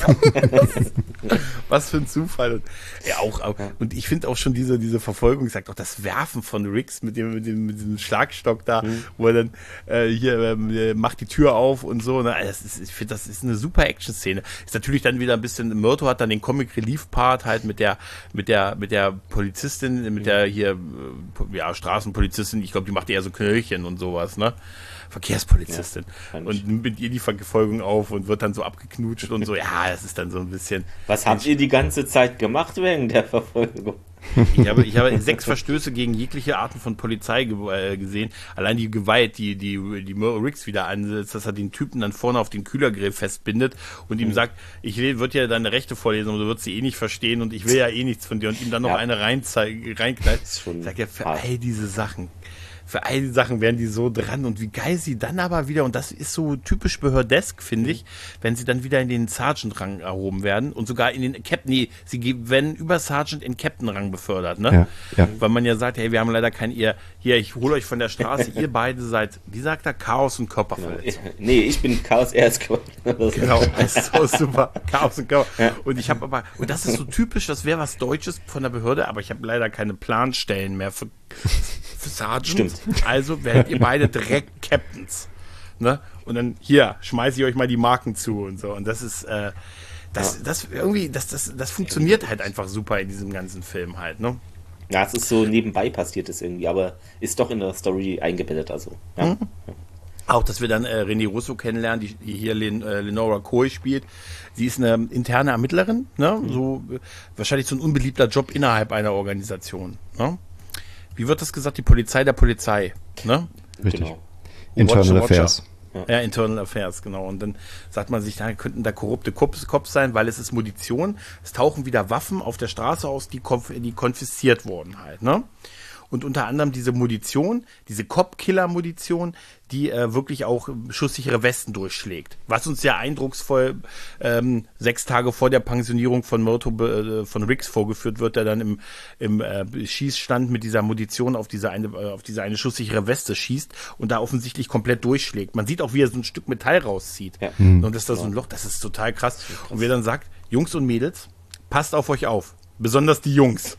was für ein Zufall. Und, ja, und ich finde auch schon diese Verfolgung, ich sag doch, das Werfen von Riggs mit diesem Schlagstock da, wo er dann macht die Tür auf und so. Ne? Ich finde, das ist eine super Action-Szene. Ist natürlich dann wieder ein bisschen, Myrto hat dann den Comic-Relief-Part halt mit der Polizistin, mit der hier, Straßenpolizistin, ich glaube, die macht eher so Knöllchen und sowas, ne? Verkehrspolizistin. Ja, und nimmt mit ihr die Verfolgung auf und wird dann so abgeknutscht und so. Ja, das ist dann so ein bisschen. Was habt ihr die ganze Zeit gemacht wegen der Verfolgung? Ich habe 6 Verstöße gegen jegliche Arten von Polizei gesehen. Allein die Gewalt, die Riggs wieder ansetzt, dass er den Typen dann vorne auf den Kühlergrill festbindet und ihm sagt, ich würde dir deine Rechte vorlesen, aber du würdest sie eh nicht verstehen und ich will ja eh nichts von dir und ihm dann noch eine reinknallt. Sagt er, für all diese Sachen werden die so dran und wie geil sie dann aber wieder, und das ist so typisch behördesk, finde ich, wenn sie dann wieder in den Sergeant-Rang erhoben werden und sogar in den Captain, sie werden über Sergeant in Captain-Rang befördert, ne? Ja. Weil man ja sagt, hey, wir haben leider ich hole euch von der Straße, ihr beide seid, wie sagt er, Chaos und Körperverletzung. Nee, ich bin Chaos, er ist Körper. Genau, das ist so super, Chaos und Körper. Ja. Und das ist so typisch, das wäre was Deutsches von der Behörde, aber ich habe leider keine Planstellen mehr für Sergeant. Stimmt. Also werdet ihr beide direkt Captains. Ne? Und dann hier, schmeiße ich euch mal die Marken zu und so. Und das ist, das funktioniert halt einfach super in diesem ganzen Film halt, ne? Ja, es ist so nebenbei passiert es irgendwie, aber ist doch in der Story eingebettet, also. Ja. Mhm. Auch, dass wir dann René Russo kennenlernen, die hier Lenora Coy spielt. Sie ist eine interne Ermittlerin, ne? So wahrscheinlich so ein unbeliebter Job innerhalb einer Organisation, ne? Wie wird das gesagt? Die Polizei der Polizei, ne? Richtig. Genau. Internal Affairs. Ja, Internal Affairs, genau. Und dann sagt man sich, da könnten da korrupte Cops sein, weil es ist Munition. Es tauchen wieder Waffen auf der Straße aus, die konfisziert wurden halt, ne? Und unter anderem diese Munition, diese Cop-Killer-Munition, die wirklich auch schusssichere Westen durchschlägt. Was uns ja eindrucksvoll 6 Tage vor der Pensionierung von von Riggs vorgeführt wird, der dann im Schießstand mit dieser Munition auf diese eine schusssichere Weste schießt und da offensichtlich komplett durchschlägt. Man sieht auch, wie er so ein Stück Metall rauszieht. Ja. Und das ist da so ein Loch, das ist total krass. Und wer dann sagt, Jungs und Mädels, passt auf euch auf. Besonders die Jungs.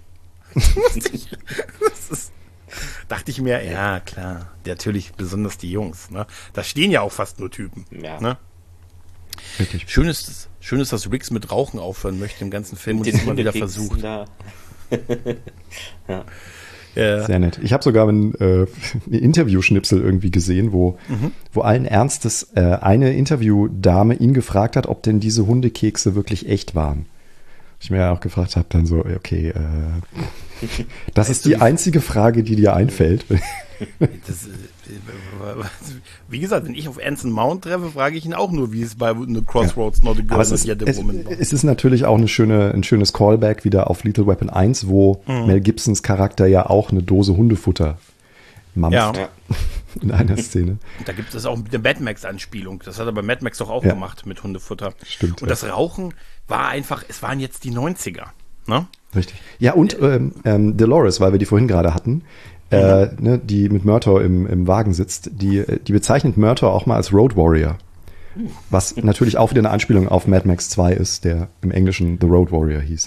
Dachte ich mir, ja klar, natürlich besonders die Jungs, ne? Da stehen ja auch fast nur Typen. Ja. Ne? Richtig. Schön ist, dass Riggs mit Rauchen aufhören möchte im ganzen Film und es immer wieder versucht. Ja. Sehr nett. Ich habe sogar ein Interview-Schnipsel irgendwie gesehen, wo allen Ernstes eine Interviewdame ihn gefragt hat, ob denn diese Hundekekse wirklich echt waren. Ich mir auch gefragt habe, dann so, okay, das ist die einzige Frage, die dir einfällt. Wie gesagt, wenn ich auf Anson Mount treffe, frage ich ihn auch nur, wie es bei The Crossroads Not a Girl Not Yet a Woman war. Es ist natürlich auch ein schönes Callback wieder auf Lethal Weapon 1, wo Mel Gibsons Charakter ja auch eine Dose Hundefutter mampft in einer Szene. Da gibt es auch eine Mad Max-Anspielung. Das hat er bei Mad Max doch auch gemacht mit Hundefutter. Stimmt. Und das Rauchen war einfach, es waren jetzt die 90er. Ne? Richtig. Ja, und Dolores, weil wir die vorhin gerade hatten, ne, die mit Murtaugh im Wagen sitzt, die bezeichnet Murtaugh auch mal als Road Warrior. Was natürlich auch wieder eine Anspielung auf Mad Max 2 ist, der im Englischen The Road Warrior hieß.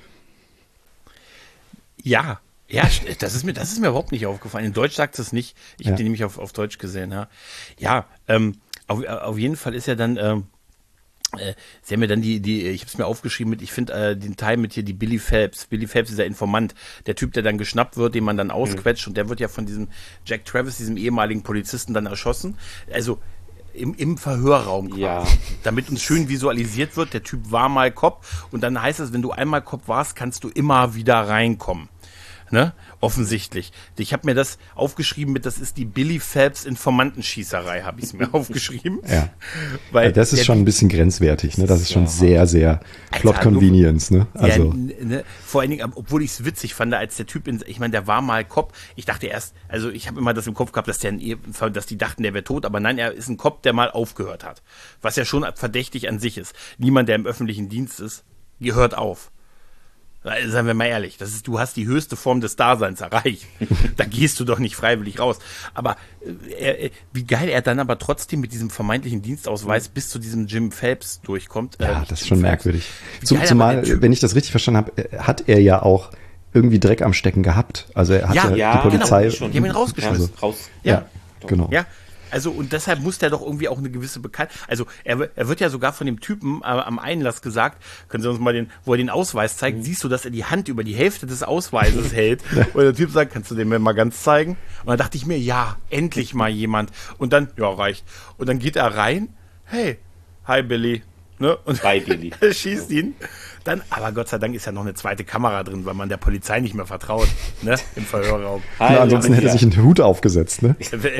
Ja, das ist mir überhaupt nicht aufgefallen. In Deutsch sagt es nicht. Ich habe die nämlich auf Deutsch gesehen. Ja, auf jeden Fall ist ja dann Sie haben mir dann ich habe es mir aufgeschrieben ich finde den Teil mit hier die Billy Phelps, dieser Informant, der Typ, der dann geschnappt wird, den man dann ausquetscht und der wird ja von diesem Jack Travis, diesem ehemaligen Polizisten dann erschossen, also im Verhörraum quasi, ja. Damit uns schön visualisiert wird, der Typ war mal Cop und dann heißt es, wenn du einmal Cop warst, kannst du immer wieder reinkommen. Ne? Offensichtlich. Ich habe mir das aufgeschrieben das ist die Billy Phelps Informantenschießerei, habe ich es mir aufgeschrieben. Ja. Weil das ist schon ein bisschen grenzwertig, ne? Das ist schon sehr, sehr Plot Convenience, ne? Also. Ja, vor allen Dingen, obwohl ich es witzig fand, als der Typ, ich meine, der war mal Cop. Ich dachte erst, also ich habe immer das im Kopf gehabt, dass die dachten, der wäre tot, aber nein, er ist ein Cop, der mal aufgehört hat. Was ja schon verdächtig an sich ist. Niemand, der im öffentlichen Dienst ist, gehört auf. Seien wir mal ehrlich, du hast die höchste Form des Daseins erreicht. Da gehst du doch nicht freiwillig raus. Aber wie geil er dann aber trotzdem mit diesem vermeintlichen Dienstausweis bis zu diesem Jim Phelps durchkommt. Ja, das ist schon merkwürdig. Zumal, wenn ich das richtig verstanden habe, hat er ja auch irgendwie Dreck am Stecken gehabt. Also er hat die Polizei... Genau, die haben ihn rausgeschmissen. Ja, genau. Ja. Also, und deshalb muss der doch irgendwie auch eine gewisse Bekanntheit, also er wird ja sogar von dem Typen am Einlass gesagt, können Sie uns mal wo er den Ausweis zeigt, siehst du, dass er die Hand über die Hälfte des Ausweises hält und der Typ sagt, kannst du den mir mal ganz zeigen? Und dann dachte ich mir, ja, endlich mal jemand. Und dann, ja, reicht. Und dann geht er rein, hey, hi Billy. Ne? Und bei Billy. Er schießt ihn. Dann, aber Gott sei Dank ist ja noch eine zweite Kamera drin, weil man der Polizei nicht mehr vertraut, ne? Im Verhörraum. Ja, ansonsten hätte er sich einen Hut aufgesetzt, ne?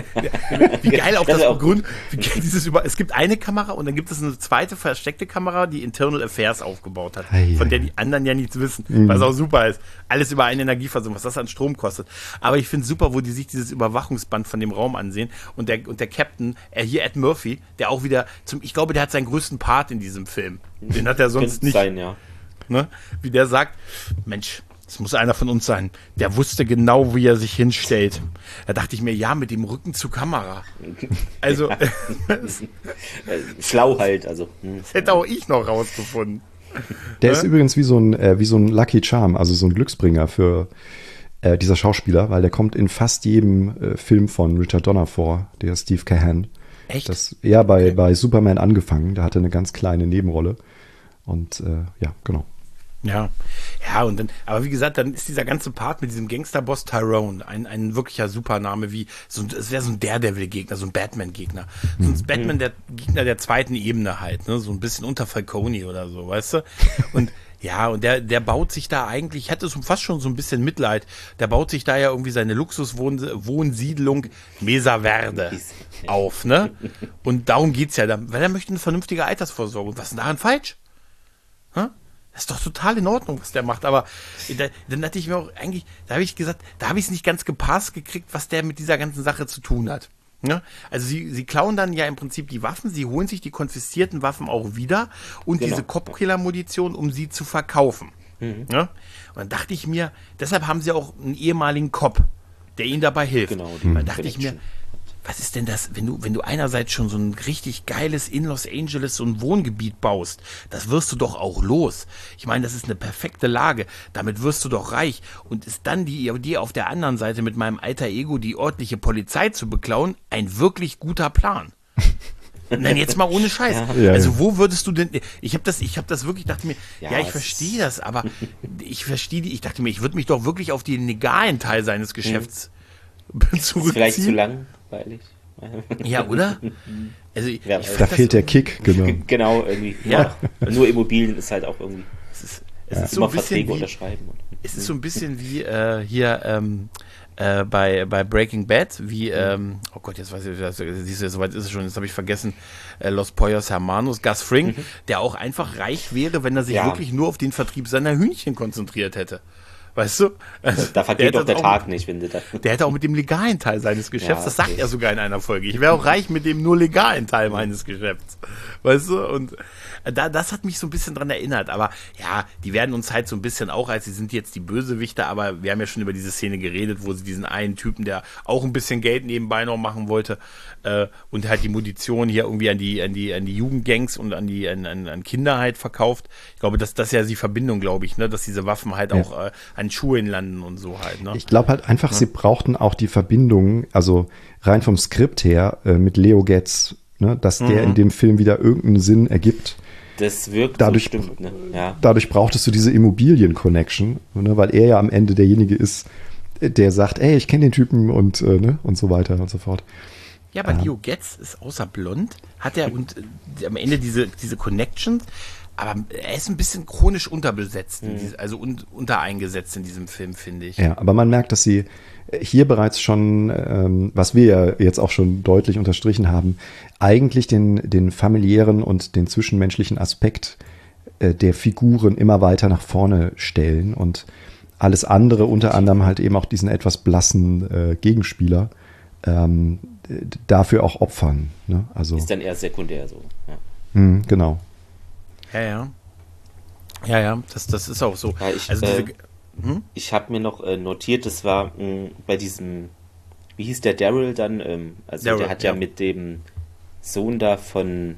Wie geil auch das begründet. Es gibt eine Kamera und dann gibt es eine zweite versteckte Kamera, die Internal Affairs aufgebaut hat, von der die anderen ja nichts wissen, was auch super ist. Alles über eine Energieversorgung, was das an Strom kostet. Aber ich finde es super, wo die sich dieses Überwachungsband von dem Raum ansehen und der Captain, hier Ed Murphy, der auch wieder ich glaube, der hat seinen größten Part in diesem Film. Den hat er sonst nicht. Sein, ja. Ne? Wie der sagt, Mensch, es muss einer von uns sein. Der wusste genau, wie er sich hinstellt. Da dachte ich mir, ja, mit dem Rücken zur Kamera. Also schlau halt, also. Das hätte auch ich noch rausgefunden. Der ist übrigens wie so ein Lucky Charm, also so ein Glücksbringer für dieser Schauspieler, weil der kommt in fast jedem Film von Richard Donner vor, der Steve Cahan. Echt? Bei Superman angefangen, da hatte eine ganz kleine Nebenrolle. Und genau. Ja, und dann, aber wie gesagt, dann ist dieser ganze Part mit diesem Gangsterboss Tyrone ein wirklicher Supername, es wäre so ein Daredevil-Gegner, so ein Batman-Gegner. So ein Batman, der Gegner der zweiten Ebene halt, ne, so ein bisschen unter Falcone oder so, weißt du? Und ja, und der baut sich da eigentlich, ich hatte fast schon so ein bisschen Mitleid, der baut sich da ja irgendwie seine Luxuswohnsiedlung Mesa Verde auf, ne? Und darum geht's ja, weil er möchte eine vernünftige Altersvorsorge. Was ist denn daran falsch? Hm? Das ist doch total in Ordnung, was der macht, aber dann hatte ich mir auch eigentlich, da habe ich gesagt, da habe ich es nicht ganz gepasst gekriegt, was der mit dieser ganzen Sache zu tun hat. Ja? Also sie klauen dann ja im Prinzip die Waffen, sie holen sich die konfiszierten Waffen auch wieder und diese Cop-Killer-Munition, um sie zu verkaufen. Ja? Und dann dachte ich mir, deshalb haben sie auch einen ehemaligen Cop, der ihnen dabei hilft. Genau, dann dachte ich mir, was ist denn das, wenn du einerseits schon so ein richtig geiles in Los Angeles, so ein Wohngebiet baust, das wirst du doch auch los. Ich meine, das ist eine perfekte Lage, damit wirst du doch reich. Und ist dann die auf der anderen Seite mit meinem alter Ego die örtliche Polizei zu beklauen, ein wirklich guter Plan. Nein, jetzt mal ohne Scheiß. Ja. Also wo würdest du denn, ich hab das wirklich, dachte mir, ich verstehe das, aber ich dachte mir, ich würde mich doch wirklich auf den legalen Teil seines Geschäfts zurückziehen. Vielleicht zu langweilig. Ja, oder? Also da fehlt der Kick, genau. Genau, irgendwie. Ja. Nur Immobilien ist halt auch irgendwie. Es ist so ein bisschen unterschreiben. Es ist so ein bisschen wie bei Breaking Bad, wie, oh Gott, jetzt weiß ich, siehst du, soweit ist es schon, jetzt habe ich vergessen, Los Pollos Hermanos, Gus Fring, der auch einfach reich wäre, wenn er sich wirklich nur auf den Vertrieb seiner Hühnchen konzentriert hätte. Weißt du? Also, da vergeht doch der Tag nicht, wenn du das. Der hätte auch mit dem legalen Teil seines Geschäfts, das sagt er sogar in einer Folge. Ich wäre auch reich mit dem nur legalen Teil meines Geschäfts. Weißt du? Und das hat mich so ein bisschen dran erinnert. Aber ja, die werden uns halt so ein bisschen auch, als sie sind jetzt die Bösewichter, aber wir haben ja schon über diese Szene geredet, wo sie diesen einen Typen, der auch ein bisschen Geld nebenbei noch machen wollte, und halt die Munition hier irgendwie an die Jugendgangs und an Kinder halt verkauft. Ich glaube, das ist ja die Verbindung, glaube ich, ne, dass diese Waffen halt auch an Schulen landen und so halt. Ne? Ich glaube halt einfach, sie brauchten auch die Verbindung, also rein vom Skript her, mit Leo Getz, ne, dass der in dem Film wieder irgendeinen Sinn ergibt. Das wirkt dadurch, so stimmt, ne? Ja. Dadurch brauchtest du diese Immobilien-Connection, ne, weil er ja am Ende derjenige ist, der sagt, ey, ich kenne den Typen und so weiter und so fort. Ja, aber Leo Getz ist außer blond, hat er und am Ende diese Connections, aber er ist ein bisschen chronisch unterbesetzt, also untereingesetzt in diesem Film, finde ich. Ja, aber man merkt, dass sie hier bereits schon, was wir ja jetzt auch schon deutlich unterstrichen haben, eigentlich den familiären und den zwischenmenschlichen Aspekt der Figuren immer weiter nach vorne stellen und alles andere, unter anderem halt eben auch diesen etwas blassen Gegenspieler, dafür auch opfern. Ne? Also, ist dann eher sekundär so. Ja. Genau. Ja, das ist auch so. Ja, ich habe mir noch notiert, das war bei diesem, wie hieß der Daryl dann? Daryl, der hat ja mit dem Sohn da von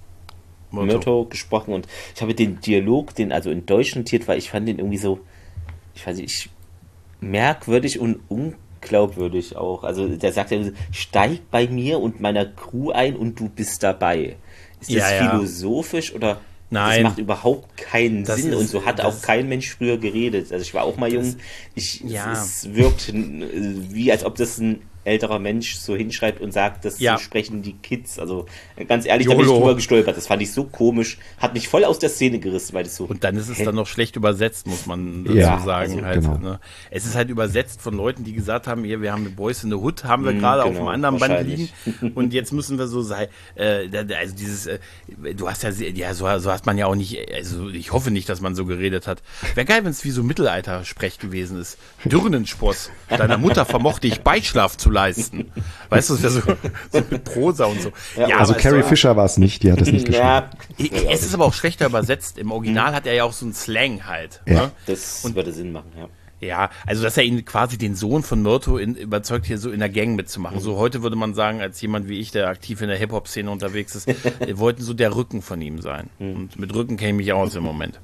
Murtaugh gesprochen und ich habe den Dialog, also in Deutsch notiert, weil ich fand den irgendwie so, ich weiß nicht, merkwürdig und unglaubwürdig auch. Also der sagt ja, steig bei mir und meiner Crew ein und du bist dabei. Ist das philosophisch oder? Nein. Das macht überhaupt keinen Sinn und so hat auch kein Mensch früher geredet. Also ich war auch mal jung. Es wirkt wie, als ob das ein älterer Mensch so hinschreibt und sagt, das sprechen die Kids. Also ganz ehrlich, da bin ich drüber gestolpert. Das fand ich so komisch. Hat mich voll aus der Szene gerissen, weil das so... Und dann ist es dann noch schlecht übersetzt, muss man dazu sagen. Also, halt, genau. Ne? Es ist halt übersetzt von Leuten, die gesagt haben, hier, wir haben mit Boys in the Hood, haben wir gerade auf einem anderen Band liegen und jetzt müssen wir so sein. Also dieses, du hast so hast man ja auch nicht, also ich hoffe nicht, dass man so geredet hat. Wäre geil, wenn es wie so Mittelalter-Sprech gewesen ist. Dürnenspross, deiner Mutter vermochte ich Beischlaf zu leisten. Weißt du, das wäre so mit Prosa und so. Ja, also Carrie Fisher war es nicht, die hat es nicht geschrieben. Es ist aber auch schlechter übersetzt. Im Original hat er ja auch so einen Slang halt. Ja. Ne? Das würde Sinn machen, ja. Ja, also dass er ihn quasi den Sohn von Murtaugh überzeugt, hier so in der Gang mitzumachen. So heute würde man sagen, als jemand wie ich, der aktiv in der Hip-Hop-Szene unterwegs ist, wollten so der Rücken von ihm sein. Und mit Rücken kenne ich mich aus im Moment.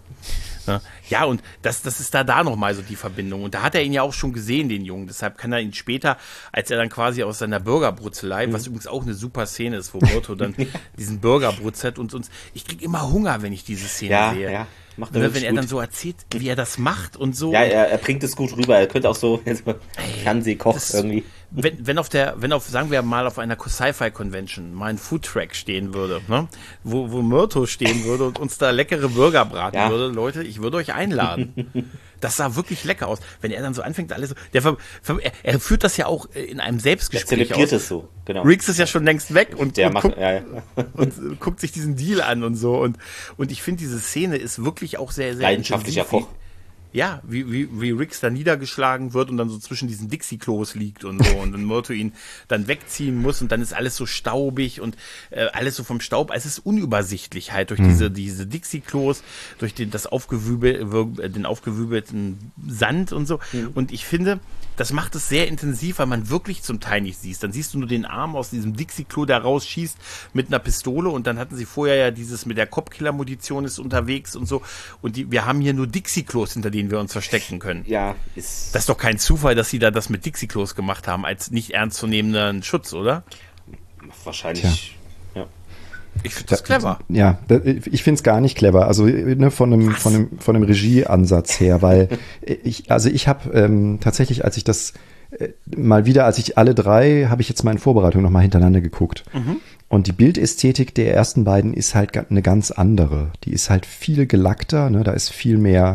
Ja, und das ist da nochmal so die Verbindung. Und da hat er ihn ja auch schon gesehen, den Jungen. Deshalb kann er ihn später, als er dann quasi aus seiner Bürgerbrutzelei, was übrigens auch eine super Szene ist, wo Murtaugh dann diesen Burger brutzelt und uns, ich krieg immer Hunger, wenn ich diese Szene sehe. Ja. Macht er wenn er dann so erzählt, wie er das macht und so. Ja, er bringt es gut rüber. Er könnte auch so Fernsehkoch irgendwie. Wenn auf, sagen wir mal, auf einer Sci-Fi-Convention mal ein Foodtrack stehen würde, ne? wo Murtaugh stehen würde und uns da leckere Burger braten würde, Leute, ich würde euch einladen. Das sah wirklich lecker aus. Wenn er dann so anfängt, alles so, er führt das ja auch in einem Selbstgespräch aus. Er zelebriert es so, genau. Riggs ist ja schon längst weg und guckt sich diesen Deal an und so. Und ich finde, diese Szene ist wirklich auch sehr, sehr leidenschaftlicher Koch. Ja, wie Riggs da niedergeschlagen wird und dann so zwischen diesen Dixie-Klos liegt und so und dann Murtaugh ihn dann wegziehen muss und dann ist alles so staubig und alles so vom Staub. Es ist unübersichtlich halt durch diese Dixie-Klos, durch den aufgewübelten Sand und so. Und ich finde, das macht es sehr intensiv, weil man wirklich zum Teil nicht siehst. Dann siehst du nur den Arm aus diesem Dixie-Klo, der rausschießt mit einer Pistole und dann hatten sie vorher ja dieses mit der Cop-Killer-Munition ist unterwegs und so und wir haben hier nur Dixie-Klos, hinter denen wir uns verstecken können. Ja, das ist doch kein Zufall, dass sie da das mit Dixie-Klos gemacht haben, als nicht ernstzunehmenden Schutz, oder? Wahrscheinlich, ja. Ich finde das clever. Ja, ich finde es gar nicht clever. Also von einem Regieansatz her, weil ich habe tatsächlich, als ich das als ich alle drei, habe ich jetzt mal in Vorbereitung nochmal hintereinander geguckt. Und die Bildästhetik der ersten beiden ist halt eine ganz andere. Die ist halt viel gelackter, ne? Da ist viel mehr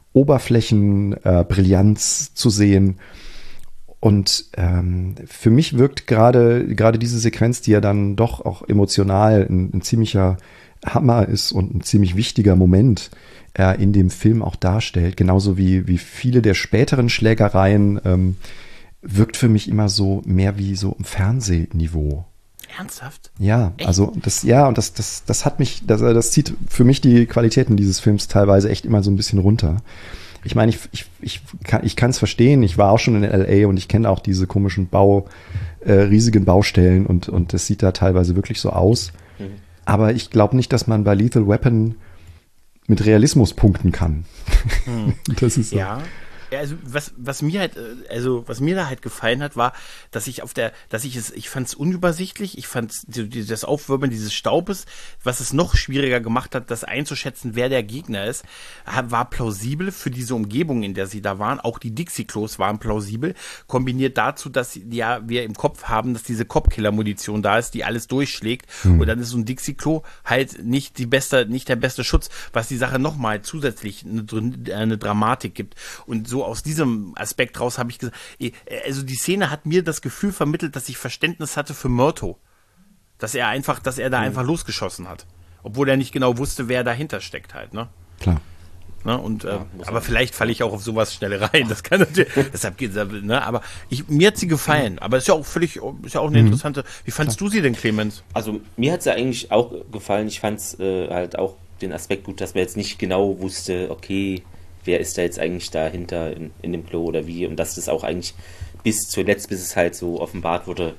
Oberflächenbrillanz zu sehen. Und für mich wirkt gerade diese Sequenz, die ja dann doch auch emotional ein ziemlicher Hammer ist und ein ziemlich wichtiger Moment in dem Film auch darstellt, genauso wie viele der späteren Schlägereien, wirkt für mich immer so mehr wie so im Fernsehniveau. Ernsthaft? Ja, echt? Also das hat mich, das zieht für mich die Qualitäten dieses Films teilweise echt immer so ein bisschen runter. Ich meine, ich kann es verstehen, ich war auch schon in LA und ich kenne auch diese komischen riesigen Baustellen und das sieht da teilweise wirklich so aus. Aber ich glaube nicht, dass man bei Lethal Weapon mit Realismus punkten kann. Das ist so. Ja. Ja, also was mir da halt gefallen hat, war, ich fand es unübersichtlich, ich fand das Aufwirbeln dieses Staubes, was es noch schwieriger gemacht hat, das einzuschätzen, wer der Gegner ist, war plausibel für diese Umgebung, in der sie da waren. Auch die Dixie-Klos waren plausibel, kombiniert dazu, dass wir im Kopf haben, dass diese Cop-Killer-Munition da ist, die alles durchschlägt. Und dann ist so ein Dixie-Klo halt nicht der beste Schutz, was die Sache nochmal zusätzlich eine Dramatik gibt. Und so aus diesem Aspekt raus habe ich gesagt, also die Szene hat mir das Gefühl vermittelt, dass ich Verständnis hatte für Murto. Dass er da einfach losgeschossen hat. Obwohl er nicht genau wusste, wer dahinter steckt halt, ne? Klar. Ne? Und, aber vielleicht falle ich auch auf sowas schnell rein. Das kann natürlich, deshalb geht's, ne? Aber mir hat sie gefallen. Aber ist ja auch eine interessante. Wie fandst du sie denn, Clemens? Also mir hat sie eigentlich auch gefallen. Ich fand es halt auch den Aspekt gut, dass man jetzt nicht genau wusste, okay, wer ist da jetzt eigentlich dahinter in dem Klo oder wie, und dass das auch eigentlich bis zuletzt, bis es halt so offenbart wurde,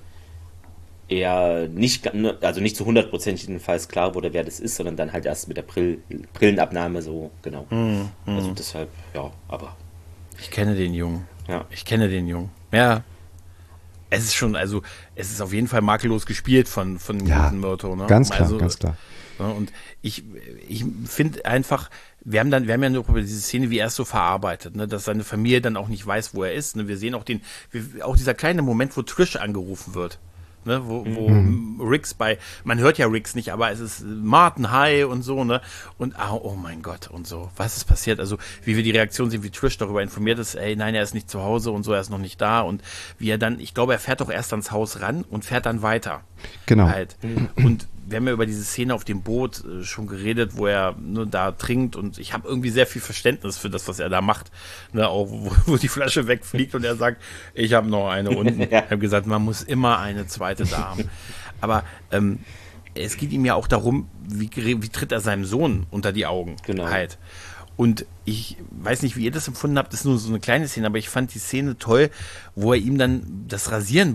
eher nicht zu 100% jedenfalls klar wurde, wer das ist, sondern dann halt erst mit der Brillenabnahme so, genau. Also deshalb, ja, aber. Ich kenne den Jungen. Ja. Ja. Es ist auf jeden Fall makellos gespielt von guten Murto, ne? Ganz klar, ganz klar. Und ich finde einfach, wir haben ja nur über diese Szene, wie er es so verarbeitet, ne, dass seine Familie dann auch nicht weiß, wo er ist. Ne? Wir sehen auch dieser kleine Moment, wo Trish angerufen wird. Ne, wo Riggs man hört ja Riggs nicht, aber es ist Martin, hi und so, ne, und oh mein Gott und so, was ist passiert, also wie wir die Reaktion sehen, wie Trish darüber informiert ist, nein, er ist nicht zu Hause und so, er ist noch nicht da, und wie er dann, ich glaube, er fährt doch erst ans Haus ran und fährt dann weiter. Genau. Halt. Und wir haben ja über diese Szene auf dem Boot schon geredet, wo er da trinkt, und ich habe irgendwie sehr viel Verständnis für das, was er da macht. Ne, auch wo die Flasche wegfliegt und er sagt, ich habe noch eine unten. Ich habe gesagt, man muss immer eine zweite da haben. Aber es geht ihm ja auch darum, wie tritt er seinem Sohn unter die Augen. Genau. Halt. Und ich weiß nicht, wie ihr das empfunden habt, das ist nur so eine kleine Szene, aber ich fand die Szene toll, wo er ihm dann das Rasieren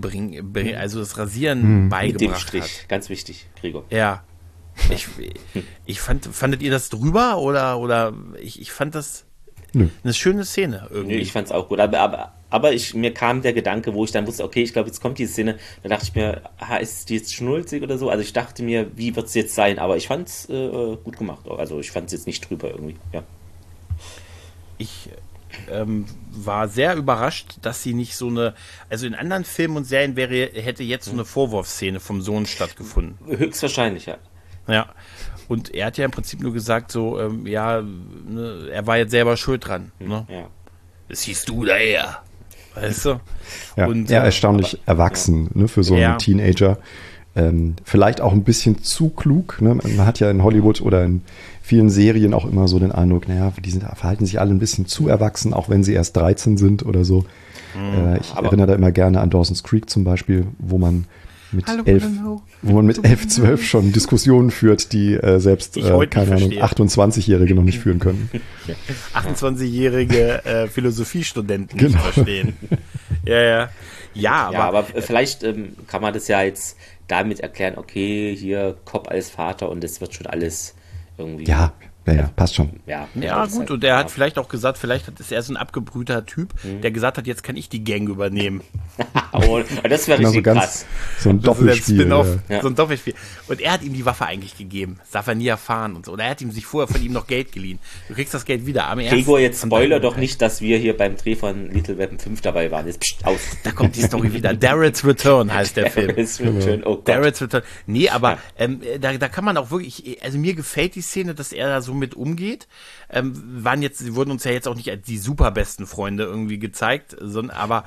beigebracht mit dem Strich, hat. ganz wichtig, Gregor. Ja. Fandet ihr das drüber oder ich fand das eine schöne Szene irgendwie. Nö, ich fand es auch gut, aber mir kam der Gedanke, wo ich dann wusste, okay, ich glaube, jetzt kommt die Szene, da dachte ich mir, ist die jetzt schnulzig oder so? Also ich dachte mir, wie wird es jetzt sein? Aber ich fand es gut gemacht. Also ich fand es jetzt nicht drüber irgendwie, ja. Ich war sehr überrascht, dass sie nicht also in anderen Filmen und Serien hätte jetzt so eine Vorwurfsszene vom Sohn stattgefunden. Höchstwahrscheinlich, ja. Ja, und er hat ja im Prinzip nur gesagt, so, er war jetzt selber schuld dran. Ne? Ja. Das siehst du daher. Weißt du? Ja, und, erstaunlich erwachsen, ne, für so einen Teenager. Vielleicht auch ein bisschen zu klug. Ne? Man hat ja in Hollywood oder in vielen Serien auch immer so den Eindruck, verhalten sich alle ein bisschen zu erwachsen, auch wenn sie erst 13 sind oder so. Ich erinnere da immer gerne an Dawson's Creek zum Beispiel, wo man mit 11, 12 schon Diskussionen führt, die selbst, keine Ahnung, 28-Jährige noch nicht führen können. 28-jährige Philosophiestudenten nicht verstehen. Ja, aber vielleicht kann man das ja jetzt damit erklären, okay, hier Cop als Vater und das wird schon alles irgendwie... Ja, passt schon. Ja, gut, halt, und er hat vielleicht auch gesagt, ist er so ein abgebrühter Typ, der gesagt hat, jetzt kann ich die Gang übernehmen. Das wäre richtig krass. So ein Doppelspiel. So ein Doppelspiel. Und er hat ihm die Waffe eigentlich gegeben. Das darf er nie erfahren und so. Oder er hat ihm sich vorher von ihm noch Geld geliehen. Du kriegst das Geld wieder. Gregor, jetzt Spoiler doch nicht, dass wir hier beim Dreh von Little Weapon 5 dabei waren. Jetzt aus. Da kommt die Story wieder. Darrett's Return heißt der Film. Darrett's Return, oh Gott. Darrett's Return. Nee, aber da kann man auch wirklich, also mir gefällt die Szene, dass er da so mit umgeht. Sie wurden uns ja jetzt auch nicht als die super besten Freunde irgendwie gezeigt, aber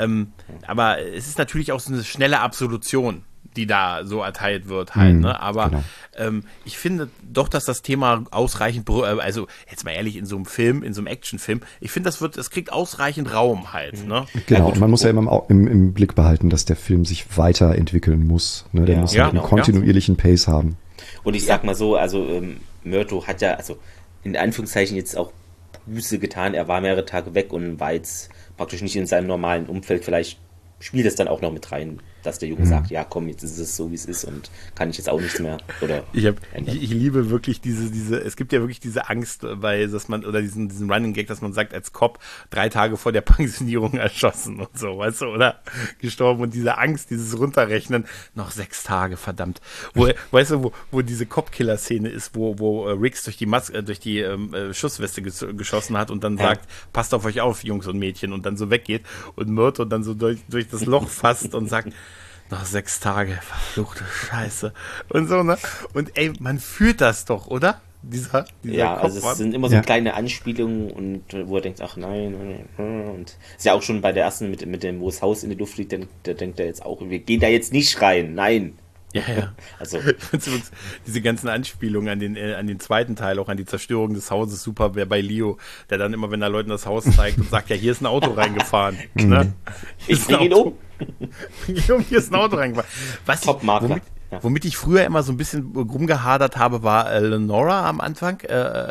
es ist natürlich auch so eine schnelle Absolution, die da so erteilt wird halt, ne? Aber ich finde doch, dass das Thema ausreichend, also jetzt mal ehrlich, in so einem Film, in so einem Actionfilm, ich finde, es kriegt ausreichend Raum halt, ne? Genau, und man muss ja immer im Blick behalten, dass der Film sich weiterentwickeln muss, ne? Der muss einen kontinuierlichen Pace haben. Und ich sag mal so, also Murto hat ja, also in Anführungszeichen jetzt auch Buße getan, er war mehrere Tage weg und war jetzt praktisch nicht in seinem normalen Umfeld, vielleicht spielt es dann auch noch mit rein. dass der Junge sagt, ja komm, jetzt ist es so, wie es ist und kann ich jetzt auch nichts mehr oder ich liebe wirklich es gibt ja wirklich diese Angst bei, dass man, oder diesen Running Gag, dass man sagt, als Cop 3 Tage vor der Pensionierung erschossen und so, weißt du, oder gestorben, und diese Angst, dieses Runterrechnen, noch 6 Tage, verdammt. Weißt du, wo diese Cop-Killer-Szene ist, wo Riggs durch die Schussweste geschossen hat und dann sagt, passt auf euch auf, Jungs und Mädchen, und dann so weggeht und Myrtle dann so durch das Loch fasst und sagt, noch 6 Tage, verfluchte Scheiße. Und so, ne? Und ey, man fühlt das doch, oder? Dieser ja, Kopf, also es sind immer so kleine Anspielungen, und wo er denkt, ach nein, und ist ja auch schon bei der ersten mit dem, wo das Haus in die Luft fliegt, da denkt er jetzt auch, wir gehen da jetzt nicht rein, nein. Ja. Also diese ganzen Anspielungen an den zweiten Teil, auch an die Zerstörung des Hauses, super, wer bei Leo, der dann immer, wenn er Leuten das Haus zeigt und sagt, ja, hier ist ein Auto reingefahren. Ne? Ich bring ihn um. Hier ist ein Auto reingefahren. Top-Makler. Womit ich früher immer so ein bisschen rumgehadert habe, war Lenora am Anfang.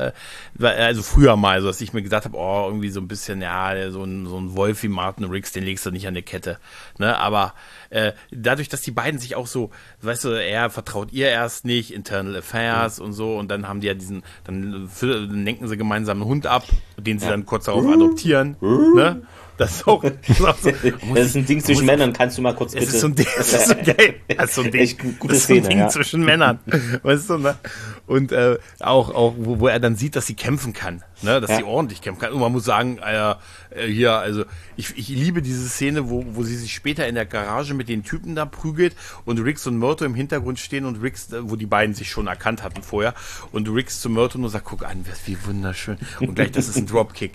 Also früher mal, so dass ich mir gesagt habe, oh, irgendwie so ein bisschen, ja, so ein Wolf wie Martin Riggs, den legst du nicht an die Kette. Ne? Aber dadurch, dass die beiden sich auch so, weißt du, er vertraut ihr erst nicht, Internal Affairs und so, und dann haben die ja dann lenken sie gemeinsam einen Hund ab, den sie dann kurz darauf adoptieren. Ne? Das ist auch so. Das ist ein Ding zwischen Männern, kannst du mal kurz bitte. Das ist so ein Ding, das ist so geil. Das ist so ein Ding, gute Szene, zwischen Männern. Weißt du, ne? Und auch wo er dann sieht, dass sie kämpfen kann, ne? Dass sie ordentlich kämpfen kann. Und man muss sagen, hier, also ich liebe diese Szene, wo sie sich später in der Garage mit den Typen da prügelt und Riggs und Myrtle im Hintergrund stehen und Riggs, wo die beiden sich schon erkannt hatten vorher, und Riggs zu Myrtle nur sagt, guck an, wie wunderschön. Und gleich, das ist ein Dropkick.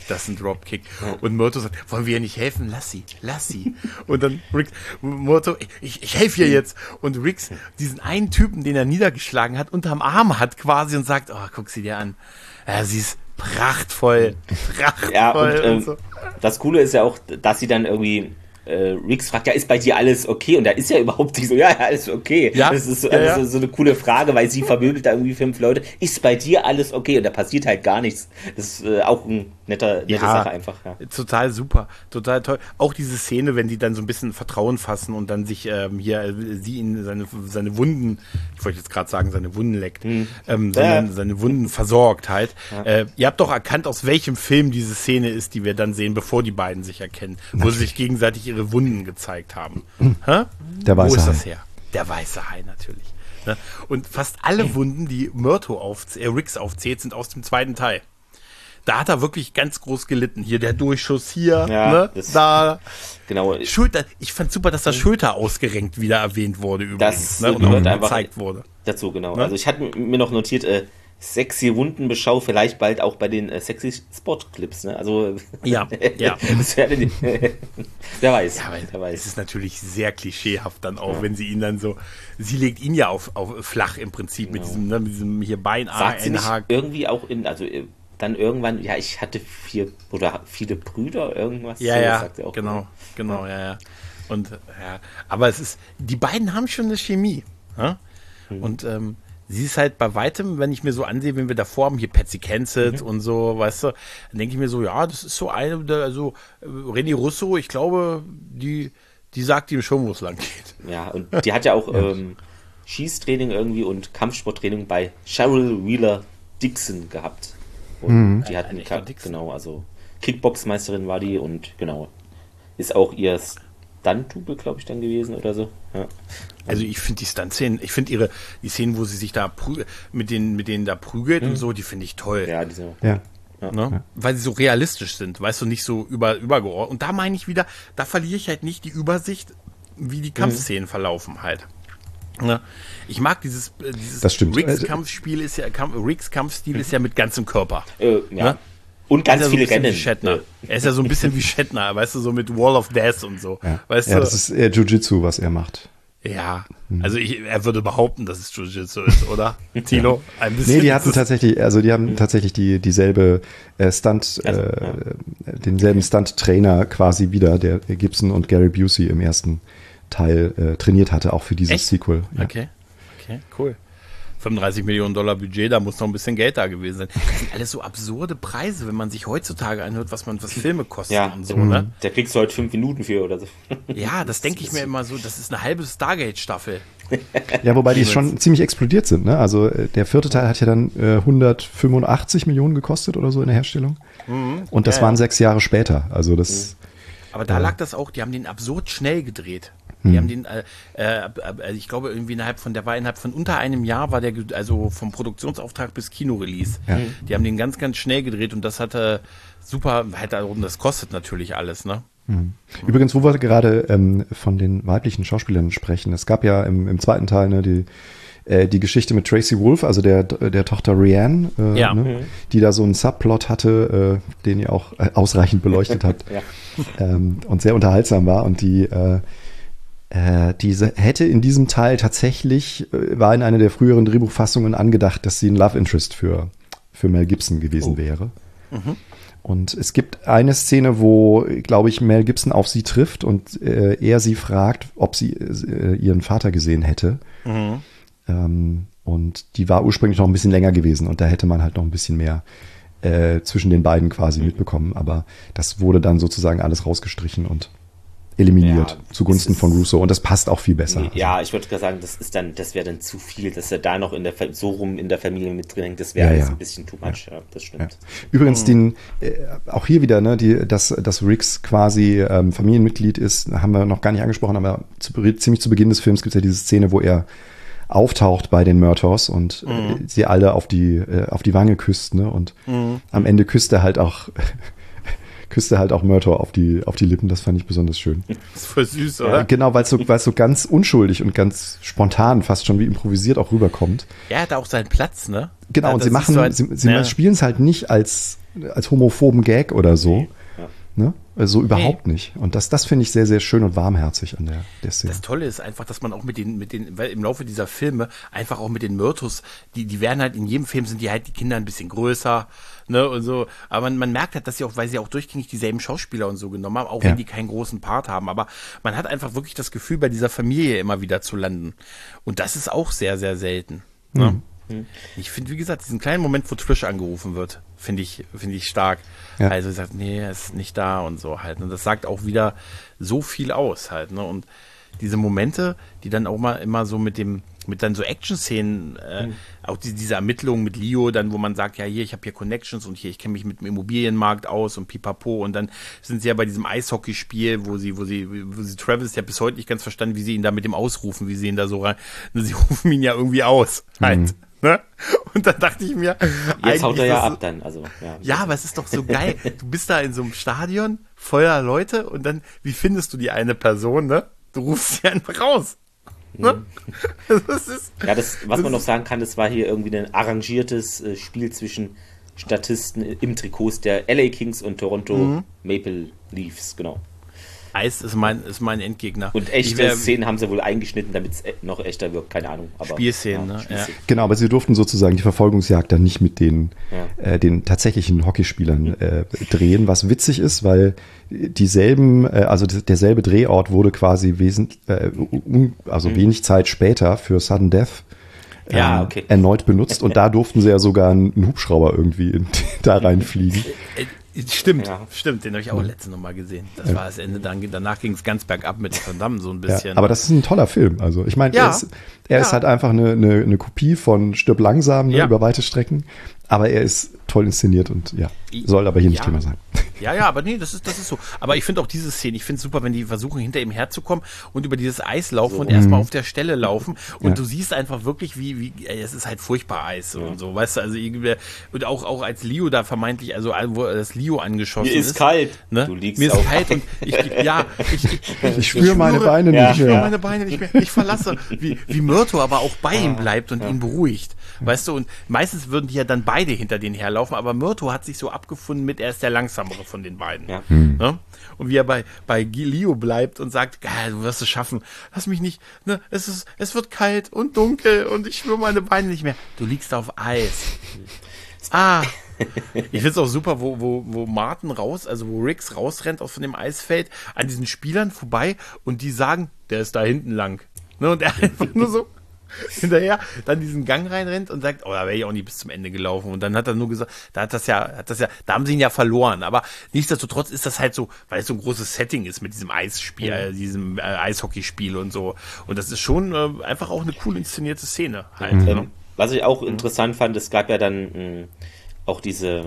Und Myrtle sagt, wollen wir ihr nicht helfen? Lass sie. Und dann Riggs, Myrtle, ich helfe ihr jetzt. Und Riggs, diesen einen Typen, den er niedergeschlagen hat, unterm Arm hat quasi und sagt, oh, guck sie dir an. Ja, sie ist prachtvoll. Ja, und so. Das Coole ist ja auch, dass sie dann irgendwie Riggs fragt, ja, ist bei dir alles okay? Und da ist ja überhaupt nicht so, ja, alles okay. Ja, das ist so eine coole Frage, weil sie vermöbelt da irgendwie 5 Leute. Ist bei dir alles okay? Und da passiert halt gar nichts. Das ist auch eine nette Sache einfach. Ja. Total super, total toll. Auch diese Szene, wenn die dann so ein bisschen Vertrauen fassen und dann sich sie in seine Wunden, ich wollte jetzt gerade sagen, seine Wunden leckt, seine Wunden versorgt halt. Ja. Ihr habt doch erkannt, aus welchem Film diese Szene ist, die wir dann sehen, bevor die beiden sich erkennen, wo sie sich gegenseitig ihre Wunden gezeigt haben. Der weiße Wo ist Hai. das her? Der weiße Hai natürlich. Ne? Und fast alle Wunden, die Riggs aufzählt, sind aus dem zweiten Teil. Da hat er wirklich ganz groß gelitten. Hier der Durchschuss hier, ne? Da. Genau. Schulter. Ich fand super, dass das Schulter ausgerenkt wieder erwähnt wurde übrigens. Das und auch einfach gezeigt wurde. Dazu, genau. Ne? Also ich hatte mir noch notiert, sexy Wundenbeschau, vielleicht bald auch bei den sexy Spot-Clips, ne? Also ja. Das wäre wer weiß. Ja, wer weiß. Es ist natürlich sehr klischeehaft dann auch, wenn sie ihn dann so, sie legt ihn ja auf flach im Prinzip mit diesem hier Beinhaken. Sagt sie nicht irgendwie auch dann irgendwann, ja, ich hatte viele Brüder, irgendwas. Ja, sagt sie auch, genau, ja. Und aber die beiden haben schon eine Chemie. Ja? Und sie ist halt bei weitem, wenn ich mir so ansehe, wenn wir davor haben, hier Patsy Kensit und so, weißt du, dann denke ich mir so, ja, das ist so also René Russo, ich glaube, die sagt ihm schon, wo es lang geht. Ja, und die hat ja auch Schießtraining irgendwie und Kampfsporttraining bei Cheryl Wheeler Dixon gehabt. Und die hat genau, also Kickbox-Meisterin war die und genau, ist auch ihr Stunt-Double, glaube ich, dann gewesen oder so. Ja. Also ich finde die Stunt-Szenen, die Szenen, wo sie sich da mit denen da prügelt und so, die finde ich toll. Ja, diese. Ja. Ne? Weil sie so realistisch sind, weißt du, nicht so übergeordnet. Und da meine ich wieder, da verliere ich halt nicht die Übersicht, wie die Kampfszenen verlaufen halt. Ne? Ich mag dieses Das stimmt. Riggs Kampfstil ist ja mit ganzem Körper. Ja. Ne? Und ganz viele Rennen. Er ist ja so ein bisschen wie Shatner, weißt du, so mit Wall of Death und so. Ja, weißt ja du? Das ist eher Jiu-Jitsu, was er macht. Ja, also er würde behaupten, dass es Jiu-Jitsu ist, oder? Tilo? Ein bisschen. Nee, die haben tatsächlich dieselbe denselben Stunt-Trainer quasi wieder, der Gibson und Gary Busey im ersten Teil trainiert hatte, auch für dieses Sequel. Ja. Okay, cool. $35 Millionen Budget, da muss noch ein bisschen Geld da gewesen sein. Das sind alles so absurde Preise, wenn man sich heutzutage anhört, was Filme kosten und so, ne? Da kriegst du heute 5 Minuten für oder so. Ja, das denke ich mir immer so, das ist eine halbe Stargate-Staffel. Ja, wobei die schon ziemlich explodiert sind, ne? Also der 4. Teil hat ja dann 185 Millionen gekostet oder so in der Herstellung. Und das waren 6 Jahre später. Also das. Aber da lag das auch, die haben den absurd schnell gedreht. Die haben den, ich glaube, irgendwie innerhalb von unter einem Jahr war der, also vom Produktionsauftrag bis Kinorelease. Ja. Die haben den ganz, ganz schnell gedreht und das hatte super, halt darum, das kostet natürlich alles, ne? Übrigens, wo wir gerade von den weiblichen Schauspielern sprechen, es gab ja im 2. Teil die Geschichte mit Tracy Wolf, also der Tochter Rianne, die da so einen Subplot hatte, den ihr auch ausreichend beleuchtet habt und sehr unterhaltsam war und diese hätte in diesem Teil tatsächlich, war in einer der früheren Drehbuchfassungen angedacht, dass sie ein Love Interest für Mel Gibson gewesen wäre. Und es gibt eine Szene, wo, glaube ich, Mel Gibson auf sie trifft und er sie fragt, ob sie ihren Vater gesehen hätte. Und die war ursprünglich noch ein bisschen länger gewesen und da hätte man halt noch ein bisschen mehr zwischen den beiden quasi mitbekommen. Aber das wurde dann sozusagen alles rausgestrichen und eliminiert zugunsten von Russo und das passt auch viel besser. Ja, ich würde sagen, das wäre dann zu viel, dass er da noch in der Familie mit drin hängt, das wäre jetzt ein bisschen too much, das stimmt. Ja. Übrigens, auch hier wieder, ne, dass Riggs quasi Familienmitglied ist, haben wir noch gar nicht angesprochen, aber ziemlich zu Beginn des Films gibt es ja diese Szene, wo er auftaucht bei den Murtaugh und sie alle auf die Wange küsst, ne, und am Ende küsst er halt auch Murtaugh auf die Lippen, das fand ich besonders schön. Das ist voll süß, oder? Genau, weil es so ganz unschuldig und ganz spontan, fast schon wie improvisiert auch rüberkommt. Er hat auch seinen Platz, ne? Genau, und sie spielen es halt nicht als homophoben Gag oder so. Ne? Also überhaupt nicht. Und das finde ich sehr, sehr schön und warmherzig an der Szene. Das Tolle ist einfach, dass man auch mit den, weil im Laufe dieser Filme einfach auch mit den Myrtos, die werden halt in jedem Film sind die Kinder ein bisschen größer, ne, und so. Aber man merkt halt, dass weil sie auch durchgängig dieselben Schauspieler und so genommen haben, auch wenn die keinen großen Part haben. Aber man hat einfach wirklich das Gefühl, bei dieser Familie immer wieder zu landen. Und das ist auch sehr, sehr selten. Ne? Ich finde, wie gesagt, diesen kleinen Moment, wo Trish angerufen wird, finde ich stark. Ja. Also sie sagt, nee, er ist nicht da und so halt. Und das sagt auch wieder so viel aus halt, ne? Und diese Momente, die dann auch mal immer so mit dann so Action-Szenen, auch diese Ermittlungen mit Leo, dann wo man sagt, ja hier, ich habe hier Connections und hier, ich kenne mich mit dem Immobilienmarkt aus und pipapo, und dann sind sie ja bei diesem Eishockeyspiel, wo sie Travis ja bis heute nicht ganz verstanden, wie sie ihn da mit dem ausrufen, wie sie ihn da so rein, sie rufen ihn ja irgendwie aus, halt. Ne? Und dann dachte ich mir, jetzt haut er ja ab dann, also. Ja, aber es ist doch so geil. Du bist da in so einem Stadion voller Leute und dann, wie findest du die eine Person, ne? Du rufst sie einfach raus. Ne? Was man noch sagen kann, das war hier irgendwie ein arrangiertes Spiel zwischen Statisten im Trikots der LA Kings und Toronto Maple Leafs, genau. Eis ist mein Endgegner. Und echte Szenen haben sie wohl eingeschnitten, damit es noch echter wirkt, keine Ahnung. Aber, Spielszenen, ne? Ja. Genau, aber sie durften sozusagen die Verfolgungsjagd dann nicht mit den tatsächlichen Hockeyspielern drehen, was witzig ist, weil derselbe Drehort wurde quasi wenig Zeit später für Sudden Death erneut benutzt und da durften sie ja sogar einen Hubschrauber irgendwie da reinfliegen. Stimmt, den habe ich auch letzte Mal gesehen. Das war das Ende, danach ging es ganz bergab mit Van Damme so ein bisschen. Ja, aber das ist ein toller Film. Also ich meine, er ist halt einfach eine Kopie von Stirb langsam über weite Strecken, aber er ist toll inszeniert und soll aber hier nicht Thema sein. Ja, aber nee, das ist so. Aber ich finde auch diese Szene, ich finde es super, wenn die versuchen, hinter ihm herzukommen und über dieses Eis laufen und erstmal auf der Stelle laufen und du siehst einfach wirklich, wie es ist halt furchtbar Eis und so, weißt du, also irgendwie, und auch als Leo da vermeintlich, also wo das Leo angeschossen ist. Mir ist kalt. Ne? Du liegst mir ist kalt und ich spüre meine Beine nicht mehr. Ich spüre meine Beine nicht mehr. Ich verlasse, wie Myrto aber auch bei ihm bleibt und ihn beruhigt. Weißt du, und meistens würden die ja dann beide hinter denen herlaufen, aber Myrto hat sich so abgefunden mit, er ist der Langsamere von den beiden. Ja. Ne? Und wie er bei Leo bleibt und sagt, du wirst es schaffen, lass mich nicht, ne? Es wird kalt und dunkel und ich spüre meine Beine nicht mehr. Du liegst auf Eis. Ich finde es auch super, wo Martin wo Riggs rausrennt von dem Eisfeld an diesen Spielern vorbei und die sagen, der ist da hinten lang. Ne? Und er einfach nur so, hinterher dann diesen Gang reinrennt und sagt, oh, da wäre ich auch nicht bis zum Ende gelaufen. Und dann hat er nur gesagt, da haben sie ihn ja verloren. Aber nichtsdestotrotz ist das halt so, weil es so ein großes Setting ist mit diesem Eisspiel, diesem Eishockeyspiel und so. Und das ist schon einfach auch eine cool inszenierte Szene halt. Ne? Was ich auch interessant fand, es gab ja dann auch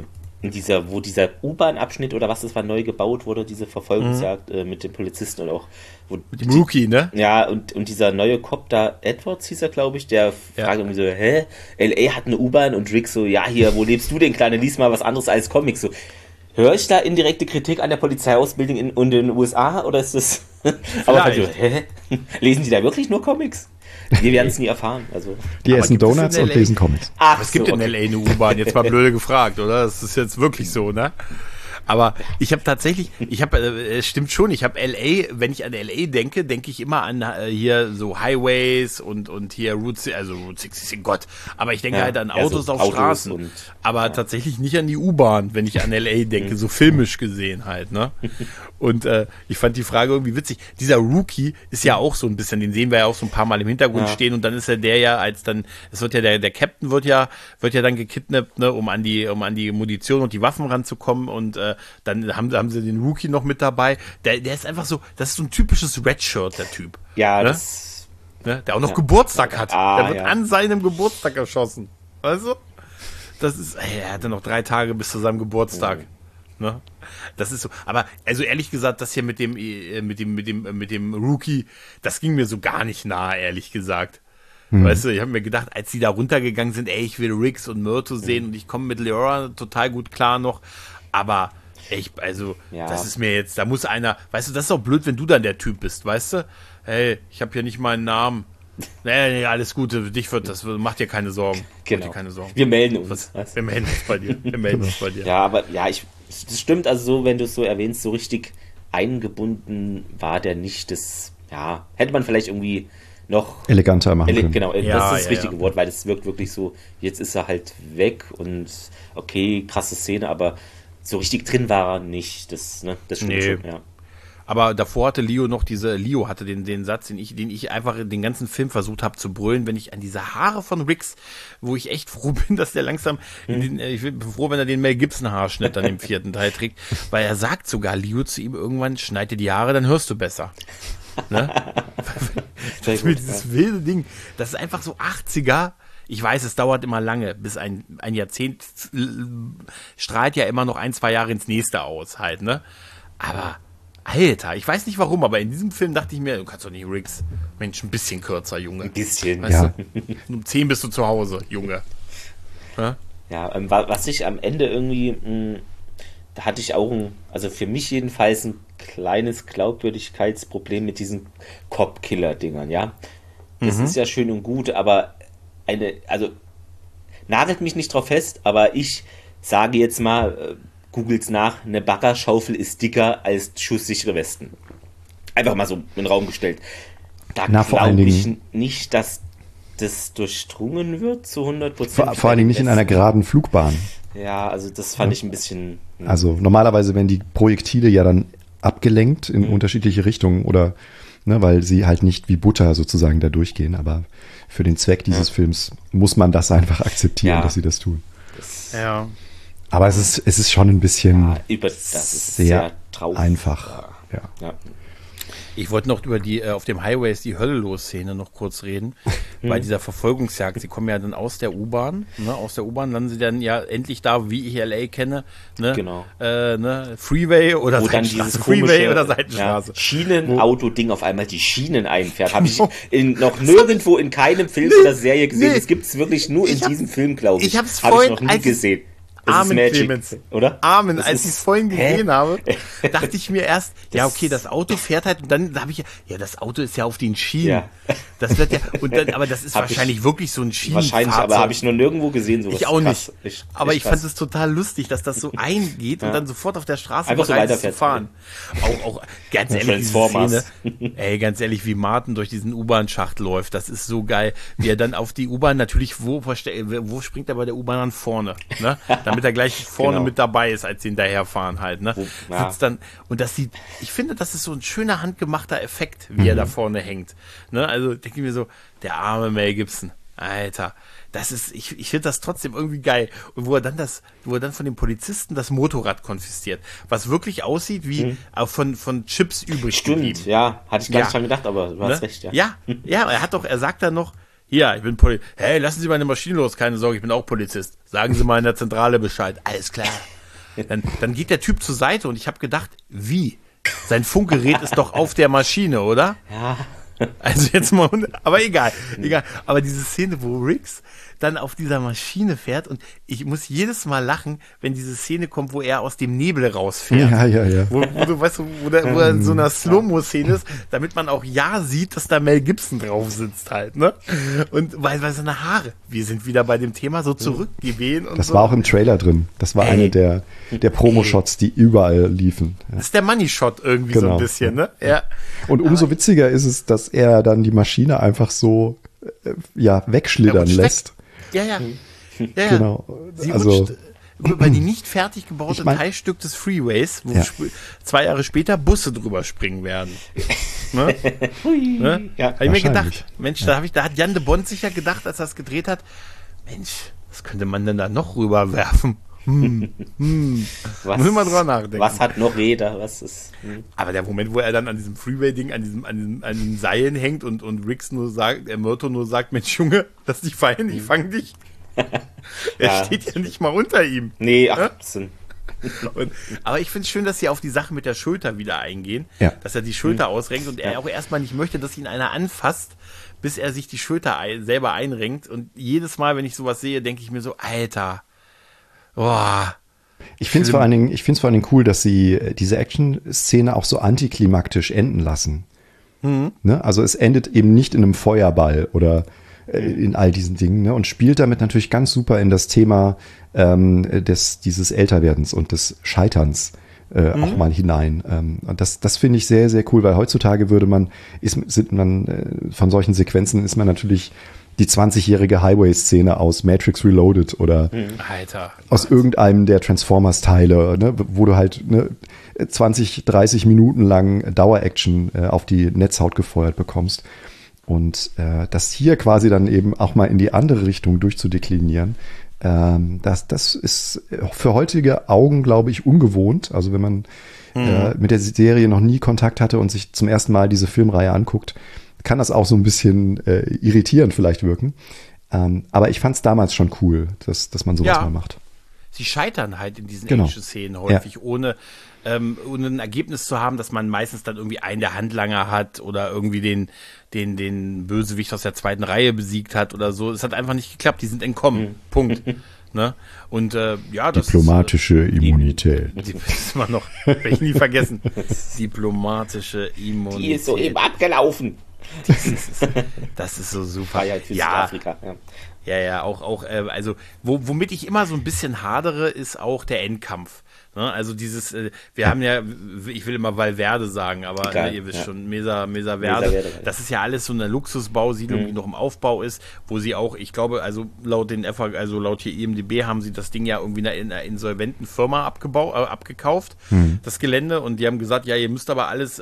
wo dieser U-Bahn-Abschnitt oder was das war neu gebaut wurde, diese Verfolgungsjagd mit dem Polizisten und auch mit dem Rookie, ne? Ja, und dieser neue Cop da, Edwards hieß er, glaube ich, der fragt irgendwie so, L.A. hat eine U-Bahn und Rick so, ja, hier, wo lebst du denn, Kleine, lies mal was anderes als Comics, so. Höre ich da indirekte Kritik an der Polizeiausbildung in den USA oder ist das... Aber also, lesen die da wirklich nur Comics? Wir werden es nie erfahren. Also. Die essen Donuts und lesen Comics. Ach, es gibt in L.A. eine U-Bahn, jetzt mal blöde gefragt, oder? Das ist jetzt wirklich so, ne? Aber ich habe tatsächlich, es stimmt schon, ich habe L.A., wenn ich an L.A. denke ich immer an hier so Highways und hier Route 66, Gott. Aber ich denke halt an Autos so auf Straßen. Aber tatsächlich nicht an die U-Bahn, wenn ich an L.A. denke, so filmisch gesehen halt, ne? Und ich fand die Frage irgendwie witzig. Dieser Rookie ist ja auch so ein bisschen, den sehen wir ja auch so ein paar Mal im Hintergrund stehen und dann ist der ja es wird ja der Captain wird ja dann gekidnappt, ne, um an die Munition und die Waffen ranzukommen und dann haben sie den Rookie noch mit dabei. Der ist einfach so, das ist so ein typisches Redshirt, der Typ. Ja, ne? Der auch noch Geburtstag hat. Der wird an seinem Geburtstag erschossen. Weißt du? Er hatte noch 3 Tage bis zu seinem Geburtstag. Ne? Das ist so, aber also ehrlich gesagt, das hier mit dem Rookie, das ging mir so gar nicht nahe, ehrlich gesagt. Weißt du, ich habe mir gedacht, als die da runtergegangen sind, ich will Riggs und Myrto sehen und ich komme mit Leora total gut klar noch, aber das ist mir jetzt, da muss einer, weißt du, das ist auch blöd, wenn du dann der Typ bist, weißt du? Hey, ich habe hier nicht meinen Namen. Nee, alles Gute, für dich mach dir keine Sorgen. Genau. Mach dir keine Sorgen. Wir melden uns. Wir melden uns bei dir. Ja, aber das stimmt, also so, wenn du es so erwähnst, so richtig eingebunden war der nicht. Das, hätte man vielleicht irgendwie noch eleganter machen können. Genau, das ist das richtige Wort, weil das wirkt wirklich so, jetzt ist er halt weg und okay, krasse Szene, aber so richtig drin war er nicht. Das stimmt schon, ja. Aber davor hatte Leo hatte den Satz, den ich einfach den ganzen Film versucht habe zu brüllen, wenn ich an diese Haare von Riggs, wo ich echt froh bin, dass der langsam, ich bin froh, wenn er den Mel Gibson Haarschnitt dann im 4. Teil trägt, weil er sagt sogar Leo zu ihm irgendwann, schneid dir die Haare, dann hörst du besser. Ne? Dieses wilde Ding, das ist einfach so 80er. Ich weiß, es dauert immer lange, bis ein Jahrzehnt strahlt ja immer noch 1-2 Jahre ins nächste aus halt, ne? Aber Alter, ich weiß nicht warum, aber in diesem Film dachte ich mir, du kannst doch nicht Riggs. Mensch, ein bisschen kürzer, Junge. Ein bisschen, weißt du? Um 10 bist du zu Hause, Junge. Was ich am Ende irgendwie, da hatte ich auch also für mich jedenfalls ein kleines Glaubwürdigkeitsproblem mit diesen Cop-Killer-Dingern, ja. Das ist ja schön und gut, aber also nagelt mich nicht drauf fest, aber ich sage jetzt mal, googelt's nach, eine Baggerschaufel ist dicker als schusssichere Westen. Einfach mal so in den Raum gestellt. Da glaube ich nicht, dass das durchdrungen wird zu 100%. Vor allen Dingen nicht in einer geraden Flugbahn. Ja, also das fand ich ein bisschen... Also normalerweise werden die Projektile ja dann abgelenkt in unterschiedliche Richtungen oder, ne, weil sie halt nicht wie Butter sozusagen da durchgehen, aber für den Zweck dieses Films muss man das einfach akzeptieren, dass sie das tun. Aber es ist schon ein bisschen das ist sehr traurig. Einfach. Ja. Ich wollte noch über auf dem Highway ist die Hölle los Szene noch kurz reden. Bei dieser Verfolgungsjagd, sie kommen ja dann aus der U-Bahn, ne? Aus der U-Bahn landen sie dann ja endlich da, wie ich L.A. kenne, ne? Genau. Freeway oder Seitenstraße. Freeway oder Seitenstraße. Schienenauto-Ding auf einmal die Schienen einfährt. Habe ich noch nirgendwo in keinem Film oder Serie gesehen. Das gibt es wirklich nur in diesem Film, glaube ich. Ich habe es vorhin noch nie gesehen. Amen, Clemens. Oder? Amen. Als ich es vorhin gesehen habe, dachte ich mir erst, okay, das Auto fährt halt, und dann habe ich das Auto ist ja auf den Schienen. Ja. Das wird aber das ist wahrscheinlich wirklich so ein Schienenfahrzeug. Wahrscheinlich, aber habe ich noch nirgendwo gesehen. Sowas. Ich auch nicht. Aber ich fand es total lustig, dass das so eingeht und dann sofort auf der Straße bereit ist zu fahren. Auch ganz ehrlich, diese Szene, ganz ehrlich, wie Martin durch diesen U-Bahn-Schacht läuft, das ist so geil. Wie er dann auf die U-Bahn, natürlich, wo springt er bei der U-Bahn an vorne? Ne? damit er gleich vorne genau. mit dabei ist, als sie hinterherfahren halt, ne? Sitzt dann, und das sieht, ich finde, das ist so ein schöner handgemachter Effekt, wie er da vorne hängt, ne? Also denke ich mir so, der arme Mel Gibson, Alter, das ist, ich finde das trotzdem irgendwie geil. Und wo er dann von den Polizisten das Motorrad konfisziert, was wirklich aussieht wie von Chips übrig geblieben. Stimmt, ja, hatte ich gar nicht dran gedacht, aber du hast recht, ja. Ja, er sagt dann noch, hier, ich bin Polizist. Hey, lassen Sie meine Maschine los, keine Sorge, ich bin auch Polizist. Sagen Sie mal in der Zentrale Bescheid. Alles klar. Dann geht der Typ zur Seite und ich habe gedacht, wie? Sein Funkgerät ist doch auf der Maschine, oder? Ja. Also jetzt mal, aber egal. Aber diese Szene, wo Riggs dann auf dieser Maschine fährt und ich muss jedes Mal lachen, wenn diese Szene kommt, wo er aus dem Nebel rausfährt. Ja. Wo du weißt, wo er in so einer Slow-Mo-Szene ist, damit man auch sieht, dass da Mel Gibson drauf sitzt halt, ne? Und weil seine Haare, wir sind wieder bei dem Thema so zurückgewehen und das so. war auch im Trailer drin. Das war eine der Promo-Shots, die überall liefen. Ja. Das ist der Money-Shot irgendwie so ein bisschen, ne? Ja. Und umso witziger ist es, dass er dann die Maschine einfach so wegschlittern lässt. Ja. Genau. Sie also, rutscht über die nicht fertig gebaute Teilstück des Freeways, wo 2 Jahre später Busse drüber springen werden. Ne? Ne? Ja, habe ich mir gedacht, Mensch, da hat Jan de Bond sicher gedacht, als er es gedreht hat, Mensch, was könnte man denn da noch rüberwerfen? Muss mal drüber nachdenken. Was hat noch Räder? Was ist? Aber der Moment, wo er dann an diesem Freeway-Ding, an den Seilen hängt und Riggs Murto nur sagt, Mensch, Junge, lass dich fallen, ich fang dich. Er steht ja nicht mal unter ihm. Nee, aber ich finde es schön, dass sie auf die Sache mit der Schulter wieder eingehen, dass er die Schulter ausrenkt und er auch erstmal nicht möchte, dass ihn einer anfasst, bis er sich die Schulter selber einrenkt. Und jedes Mal, wenn ich sowas sehe, denke ich mir so, Alter, boah. Ich finde es vor allen Dingen cool, dass sie diese Action-Szene auch so antiklimaktisch enden lassen. Ne? Also es endet eben nicht in einem Feuerball oder in all diesen Dingen, ne? Und spielt damit natürlich ganz super in das Thema dieses Älterwerdens und des Scheiterns auch mal hinein. Und das finde ich sehr, sehr cool, weil heutzutage von solchen Sequenzen ist man natürlich die 20-jährige Highway-Szene aus Matrix Reloaded oder aus irgendeinem der Transformers-Teile, ne, wo du halt 20, 30 Minuten lang Dauer-Action auf die Netzhaut gefeuert bekommst. Und das hier quasi dann eben auch mal in die andere Richtung durchzudeklinieren, das ist für heutige Augen, glaube ich, ungewohnt. Also wenn man mit der Serie noch nie Kontakt hatte und sich zum ersten Mal diese Filmreihe anguckt, kann das auch so ein bisschen irritierend vielleicht wirken. Aber ich fand es damals schon cool, dass man sowas mal macht. Sie scheitern halt in diesen Action-Szenen häufig, ohne ein Ergebnis zu haben, dass man meistens dann irgendwie einen der Handlanger hat oder irgendwie den Bösewicht aus der zweiten Reihe besiegt hat oder so. Es hat einfach nicht geklappt, die sind entkommen. Punkt. Ne? Und das diplomatische Immunität. Das ist immer noch, werde ich nie vergessen. Diplomatische Immunität. Die ist soeben abgelaufen. Das ist so super. Südafrika. Ja, auch also womit ich immer so ein bisschen hadere, ist auch der Endkampf. Ne? Also dieses, wir haben ja, ich will immer Valverde sagen, aber ihr wisst schon, Mesa Verde. Das ist ja alles so eine Luxusbausiedlung, die noch im Aufbau ist, wo sie auch, ich glaube, also laut hier IMDb haben sie das Ding ja irgendwie in einer insolventen Firma abgekauft, das Gelände, und die haben gesagt, ja, ihr müsst aber alles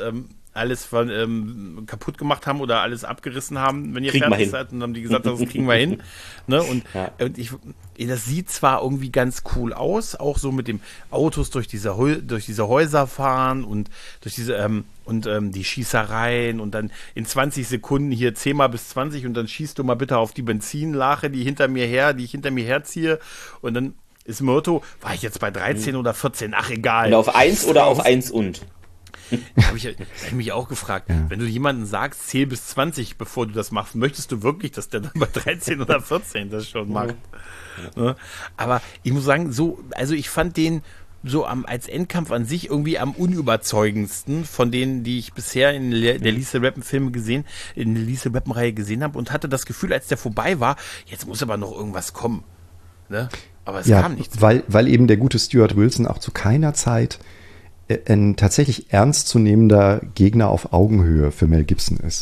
kaputt gemacht haben oder alles abgerissen haben, wenn ihr fertig seid. Und dann haben die gesagt, das kriegen wir hin. Ne? Und das sieht zwar irgendwie ganz cool aus, auch so mit dem Autos durch diese Häuser fahren und durch diese die Schießereien und dann in 20 Sekunden hier 10 mal bis 20 und dann schießt du mal bitte auf die Benzinlache, die ich hinter mir herziehe, und dann ist Myrto, war ich jetzt bei 13 oder 14, ach egal. Und auf 1 oder auf 1 und? Habe ich mich auch gefragt, wenn du jemandem sagst, zähl bis 20, bevor du das machst, möchtest du wirklich, dass der dann bei 13 oder 14 das schon macht? Ja. Aber ich muss sagen, also ich fand den so als Endkampf an sich irgendwie am unüberzeugendsten von denen, die ich bisher in der Lethal Weapon-Reihe gesehen habe, und hatte das Gefühl, als der vorbei war, jetzt muss aber noch irgendwas kommen. Ne? Aber es kam nichts. Weil eben der gute Stuart Wilson auch zu keiner Zeit ein tatsächlich ernstzunehmender Gegner auf Augenhöhe für Mel Gibson ist.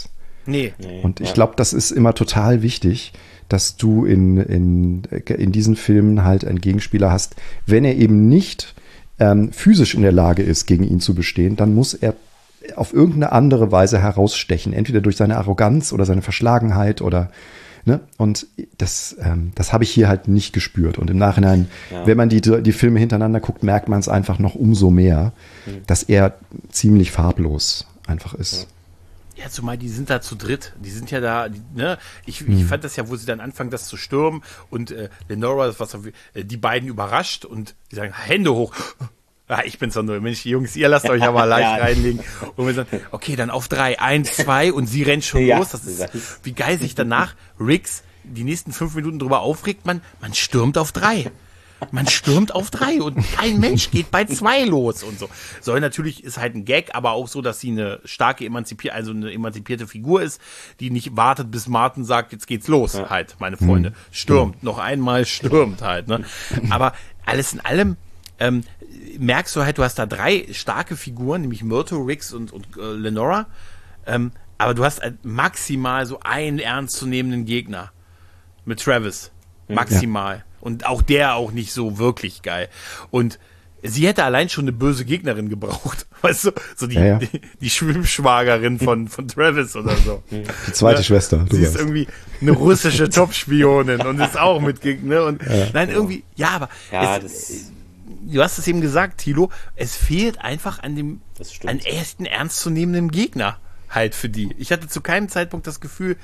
Nee. Und ich glaube, das ist immer total wichtig, dass du in diesen Filmen halt einen Gegenspieler hast. Wenn er eben nicht physisch in der Lage ist, gegen ihn zu bestehen, dann muss er auf irgendeine andere Weise herausstechen. Entweder durch seine Arroganz oder seine Verschlagenheit oder ne? Und das habe ich hier halt nicht gespürt. Und im Nachhinein, wenn man die Filme hintereinander guckt, merkt man es einfach noch umso mehr, dass er ziemlich farblos einfach ist. Ja, zumal die sind da zu dritt. Die sind ja da, ne? Ich fand das ja, wo sie dann anfangen, das zu stürmen und Lenora, die beiden überrascht und die sagen, Hände hoch. Ah, ich bin's doch nur, Mensch, Jungs, ihr lasst euch aber leicht reinlegen. Und wir sagen, okay, dann auf 3, 1, 2 und sie rennt schon los. Das ist, wie geil sich danach Riggs die nächsten 5 Minuten drüber aufregt. Man stürmt auf 3. Man stürmt auf 3 und kein Mensch geht bei 2 los und so. Soll natürlich, ist halt ein Gag, aber auch so, dass sie eine starke eine emanzipierte Figur ist, die nicht wartet, bis Martin sagt, jetzt geht's los, halt, meine Freunde. Stürmt, noch einmal stürmt halt, ne. Aber alles in allem, merkst du halt, du hast da 3 starke Figuren, nämlich Myrto, Riggs und Lenora, aber du hast halt maximal so einen ernstzunehmenden Gegner mit Travis. Maximal. Ja. Und auch der auch nicht so wirklich geil. Und sie hätte allein schon eine böse Gegnerin gebraucht. Weißt du? So die Schwimmschwagerin von Travis oder so. Die zweite Schwester. Sie ist irgendwie eine russische Top-Spionin und ist auch mit Gegner. Und nein, irgendwie, aber du hast es eben gesagt, Thilo, es fehlt einfach an echten ernstzunehmenden Gegner halt für die. Ich hatte zu keinem Zeitpunkt das Gefühl,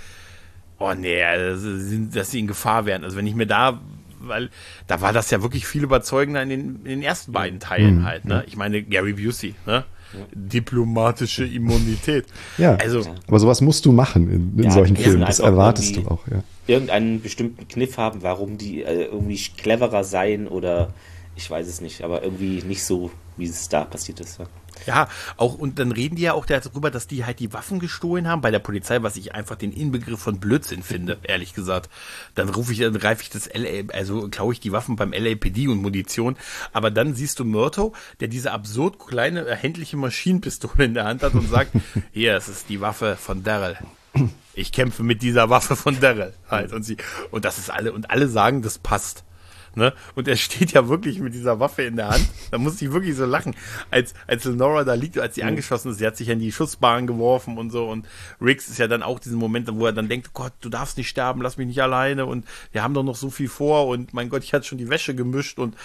oh nee, dass sie in Gefahr wären. Also wenn ich mir weil da war das ja wirklich viel überzeugender in den ersten beiden Teilen halt, ne? Ich meine, Gary Busey, ne? Diplomatische Immunität. Ja, also, aber sowas musst du machen in solchen Filmen, das erwartest du auch, ja. Irgendeinen bestimmten Kniff haben, warum die irgendwie cleverer sein oder ich weiß es nicht, aber irgendwie nicht so, wie es da passiert ist. Ja, auch, und dann reden die ja auch darüber, dass die halt die Waffen gestohlen haben bei der Polizei, was ich einfach den Inbegriff von Blödsinn finde, ehrlich gesagt. Dann greife ich das klaue ich die Waffen beim LAPD und Munition, aber dann siehst du Myrto, der diese absurd kleine, erhältliche Maschinenpistole in der Hand hat und sagt, hier, es ist die Waffe von Daryl. Ich kämpfe mit dieser Waffe von Daryl halt. Und das ist alle sagen, das passt. Ne? Und er steht ja wirklich mit dieser Waffe in der Hand. Da muss ich wirklich so lachen. Als Lenora da liegt, als sie angeschossen ist, sie hat sich in die Schussbahn geworfen und so. Und Riggs ist ja dann auch diesen Moment, wo er dann denkt, Gott, du darfst nicht sterben, lass mich nicht alleine. Und wir haben doch noch so viel vor. Und mein Gott, ich hatte schon die Wäsche gemischt. Und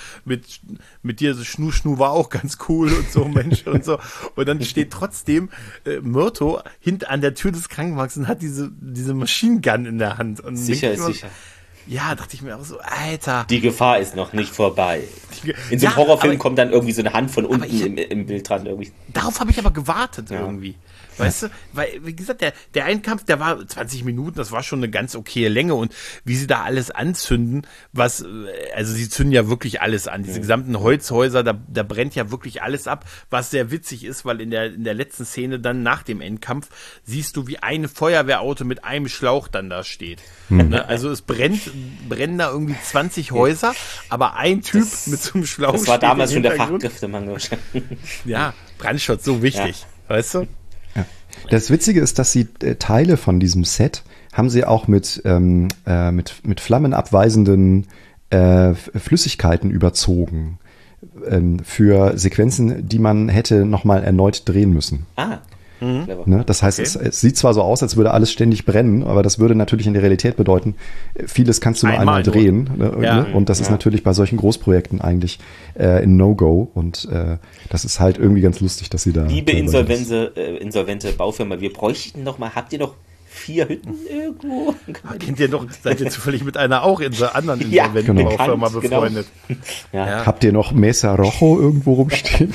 mit dir so Schnu war auch ganz cool und so, Mensch und so. Und dann steht trotzdem Myrto hinten an der Tür des Krankenwagens und hat diese Machine Gun in der Hand. Und sicher ist sicher. Ja, dachte ich mir auch so, Alter. Die Gefahr ist noch nicht vorbei. In so einem Horrorfilm kommt dann irgendwie so eine Hand von unten im Bild dran. Irgendwie. Darauf habe ich aber gewartet irgendwie. Weißt du, weil, wie gesagt, der Einkampf, der war 20 Minuten, das war schon eine ganz okaye Länge und wie sie da alles anzünden, also sie zünden ja wirklich alles an, diese gesamten Holzhäuser, da brennt ja wirklich alles ab, was sehr witzig ist, weil in der letzten Szene dann nach dem Endkampf siehst du, wie ein Feuerwehrauto mit einem Schlauch dann da steht. Ne? Also es brennen da irgendwie 20 Häuser, aber ein Typ mit so einem Schlauch. Das war damals schon der Fachkräftemangel. Ja, Brandschutz, so wichtig, weißt du? Ja. Das Witzige ist, dass sie Teile von diesem Set haben sie auch mit flammenabweisenden Flüssigkeiten überzogen für Sequenzen, die man hätte nochmal erneut drehen müssen. Ne? Das heißt, es sieht zwar so aus, als würde alles ständig brennen, aber das würde natürlich in der Realität bedeuten, vieles kannst du nur einmal drehen. Ne? Und das ist natürlich bei solchen Großprojekten eigentlich ein No-Go. Und das ist halt irgendwie ganz lustig, dass sie da... Liebe insolvente Baufirma, wir bräuchten noch mal, habt ihr noch 4 Hütten irgendwo? Kennt ihr noch, seid ihr zufällig mit einer auch in der anderen insolventen Baufirma befreundet? Genau. Ja. Habt ihr noch Mesa Rojo irgendwo rumstehen?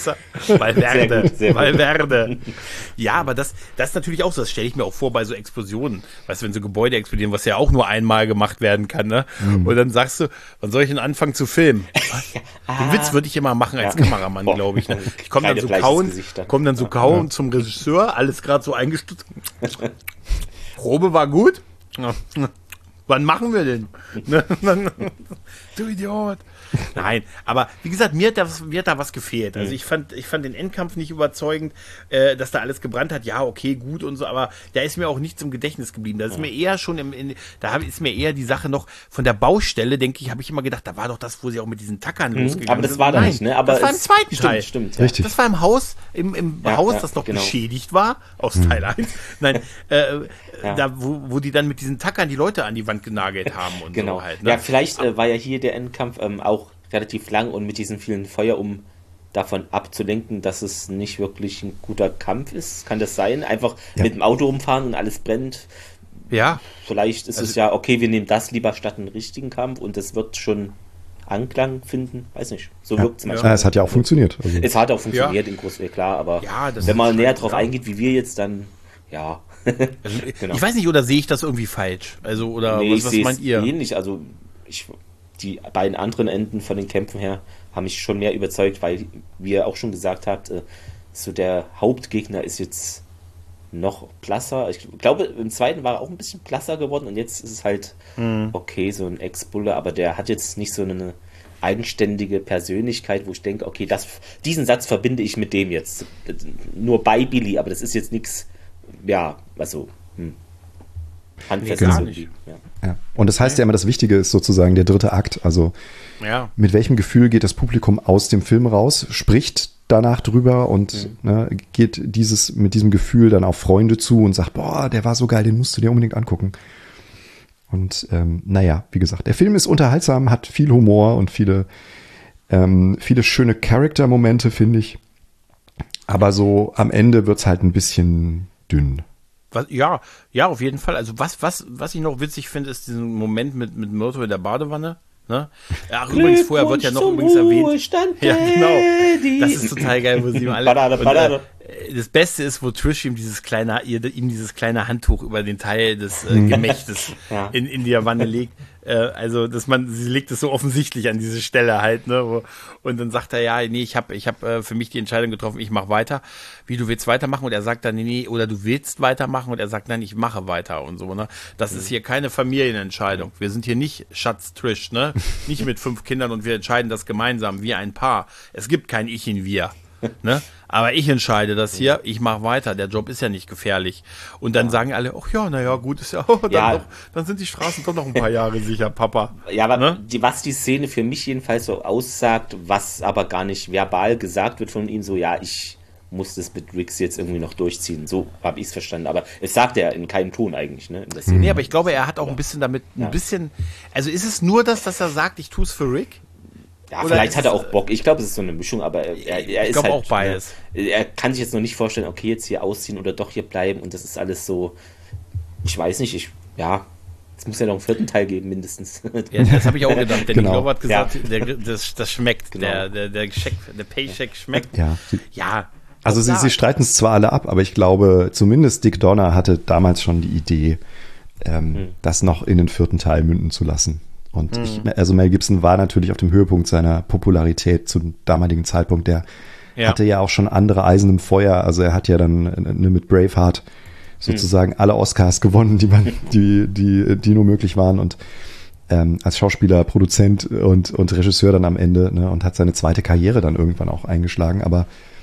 Valverde. Ja, aber das ist natürlich auch so, das stelle ich mir auch vor bei so Explosionen. Weißt du, wenn so Gebäude explodieren, was ja auch nur einmal gemacht werden kann, ne? Und dann sagst du, wann soll ich denn anfangen zu filmen? Den Witz würde ich immer machen als Kameramann, glaube ich. Ne? Ich komme dann so kauen zum Regisseur, alles gerade so eingestützt. Probe war gut. wann machen wir denn? Du Idiot. Nein, aber wie gesagt, mir hat da was gefehlt. Also ich fand den Endkampf nicht überzeugend, dass da alles gebrannt hat. Ja, okay, gut und so, aber da ist mir auch nichts im Gedächtnis geblieben. Da ist mir eher schon ist mir eher die Sache noch von der Baustelle, denke ich, habe ich immer gedacht, da war doch das, wo sie auch mit diesen Tackern losgegangen sind. Aber das war da nicht, ne? Aber das war im zweiten Teil. Stimmt. Ja. Richtig. Das war im Haus, im Haus, das noch beschädigt war, aus Teil 1. Nein, da, wo die dann mit diesen Tackern die Leute an die Wand genagelt haben und so halt. Ne? Ja, vielleicht war ja hier der Endkampf auch relativ lang und mit diesen vielen Feuer, um davon abzulenken, dass es nicht wirklich ein guter Kampf ist. Kann das sein? Einfach mit dem Auto rumfahren und alles brennt. Ja. Vielleicht ist es ja, okay, wir nehmen das lieber statt einen richtigen Kampf und das wird schon Anklang finden. Weiß nicht. So wirkt es manchmal. Ja, es hat ja auch funktioniert. Also. Es hat auch funktioniert in Großweg, klar, aber wenn man näher drauf eingeht, wie wir jetzt, dann ja. Also, genau. Ich weiß nicht, oder sehe ich das irgendwie falsch? Also, oder was meint ihr? Ähnlich, also die beiden anderen Enden von den Kämpfen her haben mich schon mehr überzeugt, weil, wie ihr auch schon gesagt habt, so der Hauptgegner ist jetzt noch blasser. Ich glaube, im zweiten war er auch ein bisschen blasser geworden und jetzt ist es halt okay, so ein Ex-Bulle, aber der hat jetzt nicht so eine eigenständige Persönlichkeit, wo ich denke, okay, diesen Satz verbinde ich mit dem jetzt. Nur bei Billy, aber das ist jetzt nichts, ja, also handfestes irgendwie. Ja. Und das heißt ja immer, das Wichtige ist sozusagen der dritte Akt. Also mit welchem Gefühl geht das Publikum aus dem Film raus, spricht danach drüber und geht mit diesem Gefühl dann auf Freunde zu und sagt, boah, der war so geil, den musst du dir unbedingt angucken. Und wie gesagt, der Film ist unterhaltsam, hat viel Humor und viele schöne Charaktermomente, finde ich. Aber so am Ende wird's halt ein bisschen dünn. Ja, auf jeden Fall. Also was ich noch witzig finde, ist diesen Moment mit Myrtle in der Badewanne. Ne? Ach, übrigens, vorher wird ja noch erwähnt. Ja, genau. Das ist total geil, wo sie alle. Das Beste ist, wo Trish ihm dieses kleine Handtuch über den Teil des Gemächtes in die Wanne legt. Also, sie legt es so offensichtlich an diese Stelle halt, ne? Und dann sagt er, ja, nee, ich hab für mich die Entscheidung getroffen, ich mache weiter. Wie, du willst weitermachen? Und er sagt dann, nee, oder du willst weitermachen? Und er sagt, nein, ich mache weiter und so, ne? Das ist hier keine Familienentscheidung. Wir sind hier nicht Schatz Trish, ne? Nicht mit 5 Kindern und wir entscheiden das gemeinsam, wie ein Paar. Es gibt kein Ich in Wir. Ne? Aber ich entscheide das hier, ich mache weiter, der Job ist ja nicht gefährlich. Und dann sagen alle, ach ja, naja, gut, ist dann sind die Straßen doch noch ein paar Jahre sicher, Papa. Ja, aber was die Szene für mich jedenfalls so aussagt, was aber gar nicht verbal gesagt wird von ihm, so, ja, ich muss das mit Riggs jetzt irgendwie noch durchziehen. So habe ich es verstanden. Aber es sagt er in keinem Ton eigentlich, ne? Nee, aber ich glaube, er hat auch ein bisschen damit, also ist es nur das, dass er sagt, ich tue es für Rick? Ja, oder vielleicht hat er auch Bock. Ich glaube, es ist so eine Mischung, aber er ist halt auch beides. Er kann sich jetzt noch nicht vorstellen, okay, jetzt hier ausziehen oder doch hier bleiben und das ist alles so, ich weiß nicht, es muss ja noch einen 4. Teil geben, mindestens. Ja, das habe ich auch gedacht, denn genau. Nico hat gesagt, das schmeckt, genau. der Paycheck schmeckt. Ja. Also sie streiten es zwar alle ab, aber ich glaube, zumindest Dick Donner hatte damals schon die Idee, das noch in den 4. Teil münden zu lassen. Und also Mel Gibson war natürlich auf dem Höhepunkt seiner Popularität zum damaligen Zeitpunkt. Der hatte ja auch schon andere Eisen im Feuer. Also er hat ja dann mit Braveheart sozusagen alle Oscars gewonnen, die nur möglich waren. Und als Schauspieler, Produzent und Regisseur dann am Ende, ne, und hat seine zweite Karriere dann irgendwann auch eingeschlagen. Aber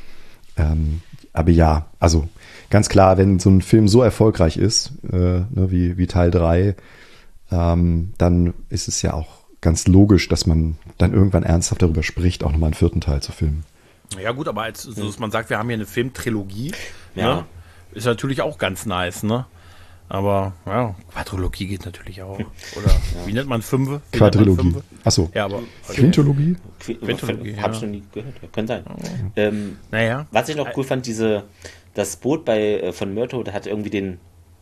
ja, also ganz klar, wenn so ein Film so erfolgreich ist, wie Teil 3, dann ist es ja auch ganz logisch, dass man dann irgendwann ernsthaft darüber spricht, auch nochmal einen 4. Teil zu filmen. Ja gut, aber dass man sagt, wir haben hier eine Filmtrilogie, ne? Ist natürlich auch ganz nice, ne? Aber ja, Quadrologie geht natürlich auch. Oder wie nennt man 5? Quadrilogie. Achso. Ja, aber Quintologie? Quintologie, hab ich noch nie gehört. Könnte sein. Was ich noch cool fand, das Boot von Myrtle, der hat irgendwie den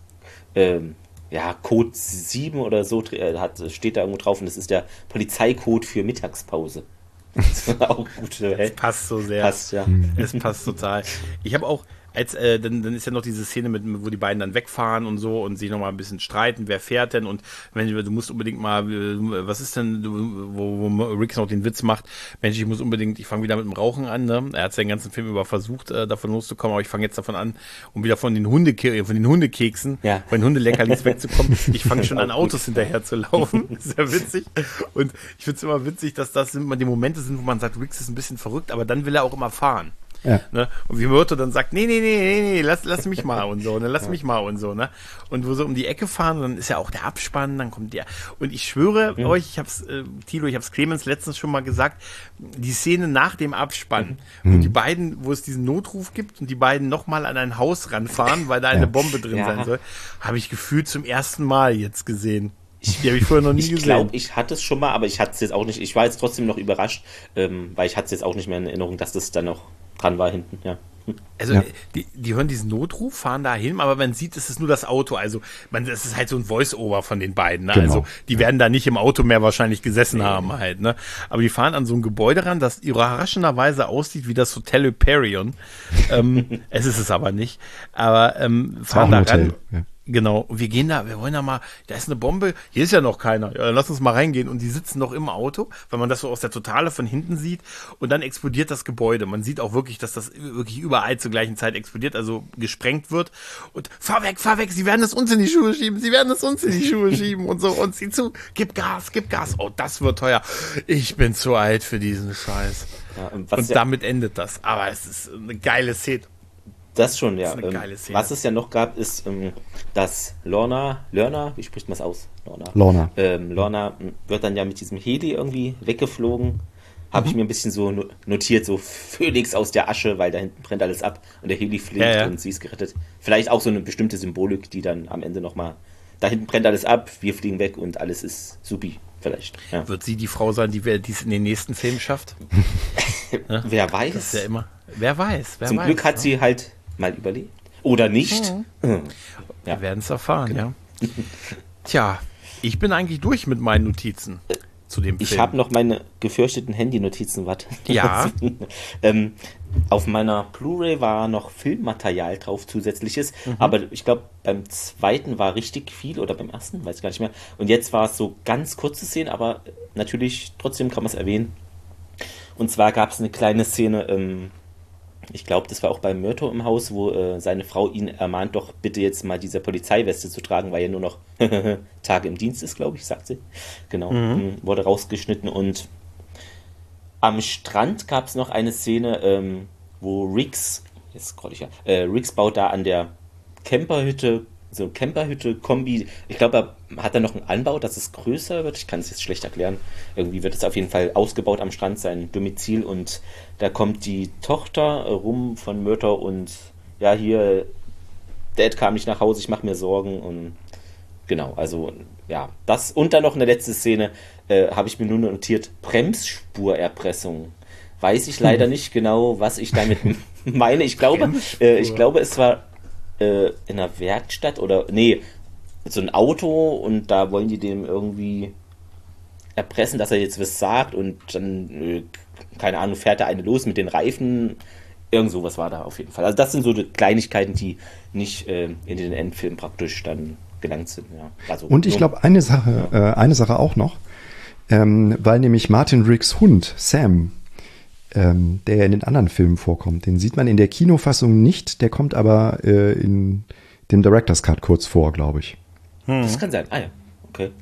Code 7 oder so steht da irgendwo drauf und das ist der Polizeicode für Mittagspause. Das war auch gut. Es passt so sehr. Passt, ja. Es passt total. Ich habe auch dann ist ja noch diese Szene, wo die beiden dann wegfahren und so und sich nochmal ein bisschen streiten, wer fährt denn und du musst unbedingt mal, was ist denn, wo Riggs noch den Witz macht, Mensch, ich fange wieder mit dem Rauchen an, ne? Er hat den ganzen Film über versucht, davon loszukommen, aber ich fange jetzt davon an, um wieder von den Hundekeksen, von den Hundeleckerlis wegzukommen. Ich fange schon an, Autos hinterher zu laufen. Sehr witzig. Und ich finde es immer witzig, dass das immer die Momente sind, wo man sagt, Riggs ist ein bisschen verrückt, aber dann will er auch immer fahren. Ja. Ne? Und wie Myrto dann sagt, nee, lass mich mal und so, ne? Lass mich mal und so, ne? Und wo sie um die Ecke fahren, dann ist ja auch der Abspann, dann kommt der. Und ich schwöre euch, ich hab's Clemens letztens schon mal gesagt, die Szene nach dem Abspann, wo es diesen Notruf gibt und die beiden nochmal an ein Haus ranfahren, weil da eine Bombe drin sein soll, habe ich gefühlt zum ersten Mal jetzt gesehen. Die habe ich vorher noch nie gesehen. Ich glaube, ich hatte es schon mal, aber ich hatte es jetzt auch nicht. Ich war jetzt trotzdem noch überrascht, weil ich hatte es jetzt auch nicht mehr in Erinnerung, dass das dann noch dran war hinten, ja. Also die hören diesen Notruf, fahren da hin, aber man sieht, es ist nur das Auto. Also es ist halt so ein Voice-Over von den beiden. Ne? Genau. Also die werden da nicht im Auto mehr wahrscheinlich gesessen haben halt. Ne? Aber die fahren an so ein Gebäude ran, das überraschenderweise aussieht wie das Hotel Hyperion. Es ist es aber nicht. Aber fahren da ran. Ja. Genau, und wir wollen da mal, da ist eine Bombe, hier ist ja noch keiner, ja, dann lass uns mal reingehen und die sitzen noch im Auto, weil man das so aus der Totale von hinten sieht und dann explodiert das Gebäude. Man sieht auch wirklich, dass das wirklich überall zur gleichen Zeit explodiert, also gesprengt wird und fahr weg, sie werden es uns in die Schuhe schieben und so und sieh zu, gib Gas, oh, das wird teuer. Ich bin zu alt für diesen Scheiß. Ja, und damit endet das, aber es ist eine geile Szene. Das schon, ja. Das ist eine geile Szene. Was es ja noch gab, ist, dass Lorna, wie spricht man es aus? Lorna wird dann ja mit diesem Heli irgendwie weggeflogen. Habe ich mir ein bisschen so notiert, so Phönix aus der Asche, weil da hinten brennt alles ab und der Heli fliegt und sie ist gerettet. Vielleicht auch so eine bestimmte Symbolik, die dann am Ende nochmal, da hinten brennt alles ab, wir fliegen weg und alles ist supi. Vielleicht. Ja. Wird sie die Frau sein, die es in den nächsten Film schafft? Wer weiß. Das ist ja immer. Wer weiß. Zum Glück hat sie halt mal überlebt. Oder nicht. Ja. Wir werden es erfahren, genau. Ja. Tja, ich bin eigentlich durch mit meinen Notizen zu dem Film. Ich habe noch meine gefürchteten Handy-Notizen, warte. Ja. Auf meiner Blu-ray war noch Filmmaterial drauf, zusätzliches, aber ich glaube, beim zweiten war richtig viel, oder beim ersten, weiß ich gar nicht mehr. Und jetzt war es so ganz kurze Szenen, aber natürlich, trotzdem kann man es erwähnen. Und zwar gab es eine kleine Szene, ich glaube, das war auch bei Myrto im Haus, wo seine Frau ihn ermahnt, doch bitte jetzt mal diese Polizeiweste zu tragen, weil er nur noch Tage im Dienst ist, glaube ich, sagt sie. Genau, wurde rausgeschnitten. Und am Strand gab es noch eine Szene, wo Riggs baut da an der Camperhütte, so eine Camperhütte-Kombi. Ich glaube, er hat da noch einen Anbau, dass es größer wird. Ich kann es jetzt schlecht erklären. Irgendwie wird es auf jeden Fall ausgebaut am Strand, sein Domizil. Und da kommt die Tochter rum von Myrto und ja, hier, Dad kam nicht nach Hause, ich mache mir Sorgen. Und genau, also ja, das. Und dann noch eine letzte Szene, habe ich mir nur notiert, Bremsspurerpressung. Weiß ich leider nicht genau, was ich damit meine. Ich glaube, es war in einer Werkstatt oder, so ein Auto und da wollen die dem irgendwie erpressen, dass er jetzt was sagt und dann, keine Ahnung, fährt da eine los mit den Reifen. Irgend sowas war da auf jeden Fall. Also das sind so die Kleinigkeiten, die nicht in den Endfilm praktisch dann gelangt sind. Ja. Also, und ich glaube, eine Sache auch noch, weil nämlich Martin Riggs Hund, Sam, der ja in den anderen Filmen vorkommt. Den sieht man in der Kinofassung nicht, der kommt aber in dem Director's Cut kurz vor, glaube ich. Das kann sein. Ah ja, okay.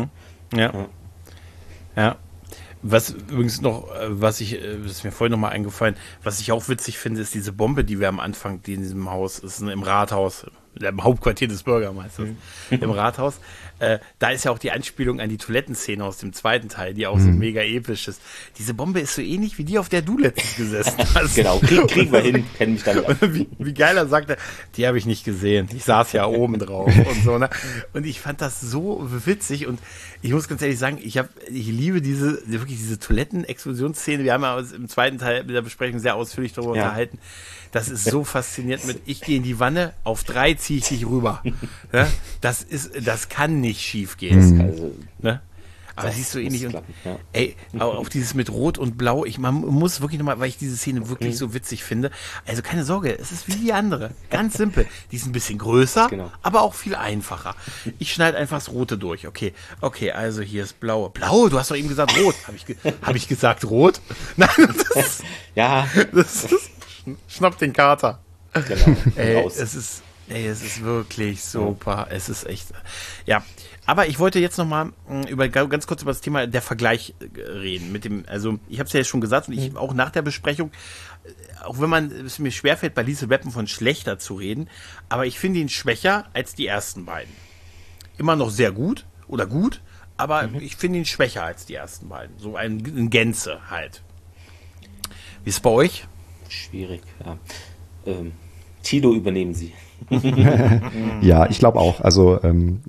Ja. Was übrigens noch, das ist mir vorhin nochmal eingefallen, was ich auch witzig finde, ist diese Bombe, die wir am Anfang, die in diesem Haus ist, im Rathaus, im Hauptquartier des Bürgermeisters, im Rathaus. Da ist ja auch die Anspielung an die Toilettenszene aus dem zweiten Teil, die auch so mega episch ist. Diese Bombe ist so ähnlich wie die, auf der du letztens gesessen hast. Genau, kriegen wir hin, kennen mich dann. Wie geil er sagte, die habe ich nicht gesehen. Ich saß ja oben drauf und so, ne? Und ich fand das so witzig und ich muss ganz ehrlich sagen, ich liebe diese Toiletten-Explosionsszene. Wir haben ja im zweiten Teil mit der Besprechung sehr ausführlich darüber unterhalten. Das ist so faszinierend mit, ich gehe in die Wanne, auf 3 ziehe ich dich rüber. Ja? Das kann nicht schief gehen. Also, ne? Aber siehst du ähnlich. Und, ja. ey, auf dieses mit Rot und Blau, man muss wirklich nochmal, weil ich diese Szene wirklich so witzig finde. Also keine Sorge, es ist wie die andere. Ganz simpel. Die ist ein bisschen größer, aber auch viel einfacher. Ich schneide einfach das Rote durch. Okay, also hier ist Blau. Blau, du hast doch eben gesagt Rot. Hab ich gesagt Rot? Nein, das ist schnapp den Kater. Genau. Es ist wirklich super. Es ist echt, ja. Aber ich wollte jetzt nochmal ganz kurz über das Thema der Vergleich reden. Also ich habe es ja schon gesagt und ich auch nach der Besprechung, auch wenn es mir schwerfällt, bei Lethal Weapon von schlechter zu reden, aber ich finde ihn schwächer als die ersten beiden. Immer noch sehr gut oder gut, aber ich finde ihn schwächer als die ersten beiden. So in Gänze halt. Wie ist es bei euch? Schwierig, ja. Tilo, übernehmen Sie. Ja, ich glaube auch. Also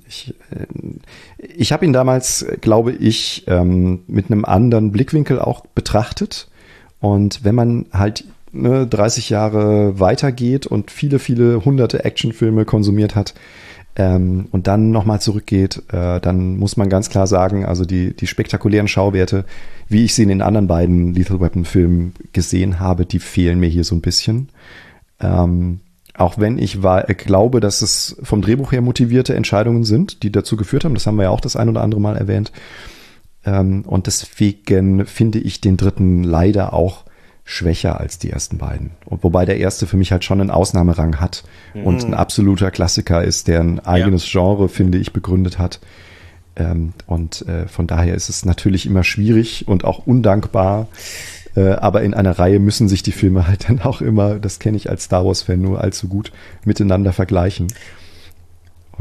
ich habe ihn damals, glaube ich, mit einem anderen Blickwinkel auch betrachtet. Und wenn man halt 30 Jahre weitergeht und viele, viele hunderte Actionfilme konsumiert hat und dann nochmal zurückgeht, dann muss man ganz klar sagen, also die spektakulären Schauwerte, wie ich sie in den anderen beiden Lethal Weapon Filmen gesehen habe, die fehlen mir hier so ein bisschen. Auch wenn ich glaube, dass es vom Drehbuch her motivierte Entscheidungen sind, die dazu geführt haben. Das haben wir ja auch das ein oder andere Mal erwähnt. Und deswegen finde ich den dritten leider auch schwächer als die ersten beiden. Und wobei der erste für mich halt schon einen Ausnahmerang hat und ein absoluter Klassiker ist, der ein eigenes Genre, finde ich, begründet hat. Und von daher ist es natürlich immer schwierig und auch undankbar. Aber in einer Reihe müssen sich die Filme halt dann auch immer, das kenne ich als Star Wars-Fan nur allzu gut, miteinander vergleichen. Und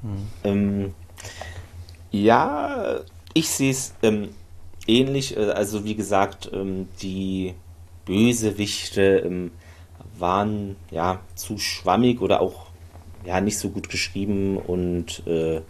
ich sehe es ähnlich. Also wie gesagt, die Bösewichte waren zu schwammig oder auch nicht so gut geschrieben und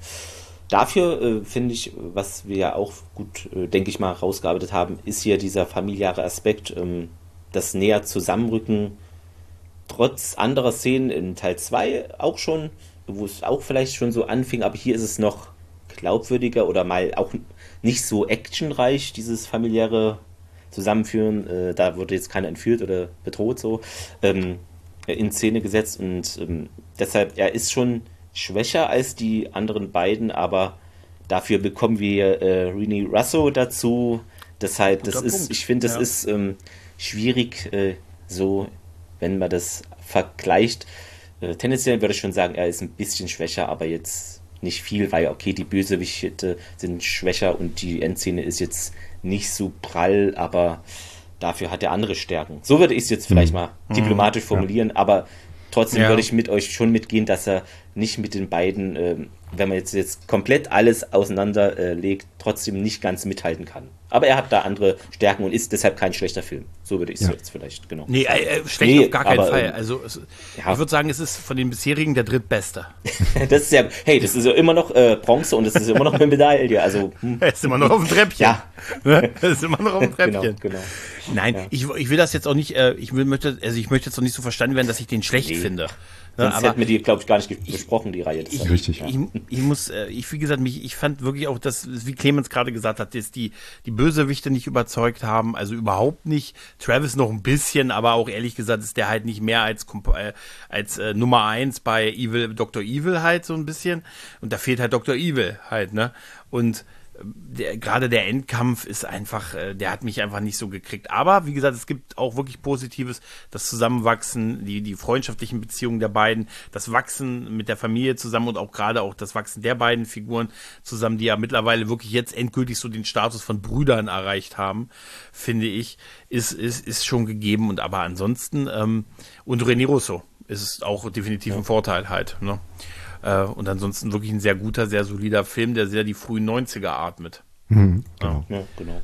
dafür finde ich, was wir ja auch gut, denke ich mal, rausgearbeitet haben, ist hier dieser familiäre Aspekt, das näher Zusammenrücken, trotz anderer Szenen in Teil 2 auch schon, wo es auch vielleicht schon so anfing, aber hier ist es noch glaubwürdiger oder mal auch nicht so actionreich, dieses familiäre Zusammenführen. Da wurde jetzt keiner entführt oder bedroht so in Szene gesetzt und deshalb, er ist schon schwächer als die anderen beiden, aber dafür bekommen wir Rene Russo dazu. Deshalb, ich finde, das ist schwierig, so, wenn man das vergleicht. Tendenziell würde ich schon sagen, er ist ein bisschen schwächer, aber jetzt nicht viel, weil die Bösewichte sind schwächer und die Endszene ist jetzt nicht so prall, aber dafür hat er andere Stärken. So würde ich es jetzt vielleicht mal diplomatisch formulieren, aber trotzdem würde ich mit euch schon mitgehen, dass er nicht mit den beiden, wenn man jetzt komplett alles auseinanderlegt, trotzdem nicht ganz mithalten kann. Aber er hat da andere Stärken und ist deshalb kein schlechter Film. So würde ich es jetzt vielleicht, genau. Nee, schlecht auf gar keinen Fall. Also ich würde sagen, es ist von den bisherigen der drittbeste. Das ist ja, das ist ja immer noch Bronze und es ist immer noch eine Medaille. Also, er ist immer noch auf dem Treppchen. Ja. Er ist immer noch auf dem Treppchen. Genau. Nein, ich will das jetzt auch nicht, ich möchte jetzt auch nicht so verstanden werden, dass ich den schlecht finde. Sonst hätten wir die, glaube ich, gar nicht besprochen, die Reihe. Richtig, ja. Wie gesagt, ich fand wirklich auch, dass, wie Clemens gerade gesagt hat, dass die Bösewichte nicht überzeugt haben, also überhaupt nicht. Travis noch ein bisschen, aber auch ehrlich gesagt ist der halt nicht mehr als Nummer 1 bei Dr. Evil halt so ein bisschen. Und da fehlt halt Dr. Evil halt, ne? Und gerade der Endkampf ist einfach, der hat mich einfach nicht so gekriegt. Aber wie gesagt, es gibt auch wirklich Positives, das Zusammenwachsen, die freundschaftlichen Beziehungen der beiden, das Wachsen mit der Familie zusammen und auch gerade auch das Wachsen der beiden Figuren zusammen, die ja mittlerweile wirklich jetzt endgültig so den Status von Brüdern erreicht haben, finde ich, ist schon gegeben. Und aber ansonsten, und René Russo ist auch definitiv ein Vorteil halt, ne? Und ansonsten wirklich ein sehr guter, sehr solider Film, der sehr die frühen 90er atmet. Genau. Ja, genau.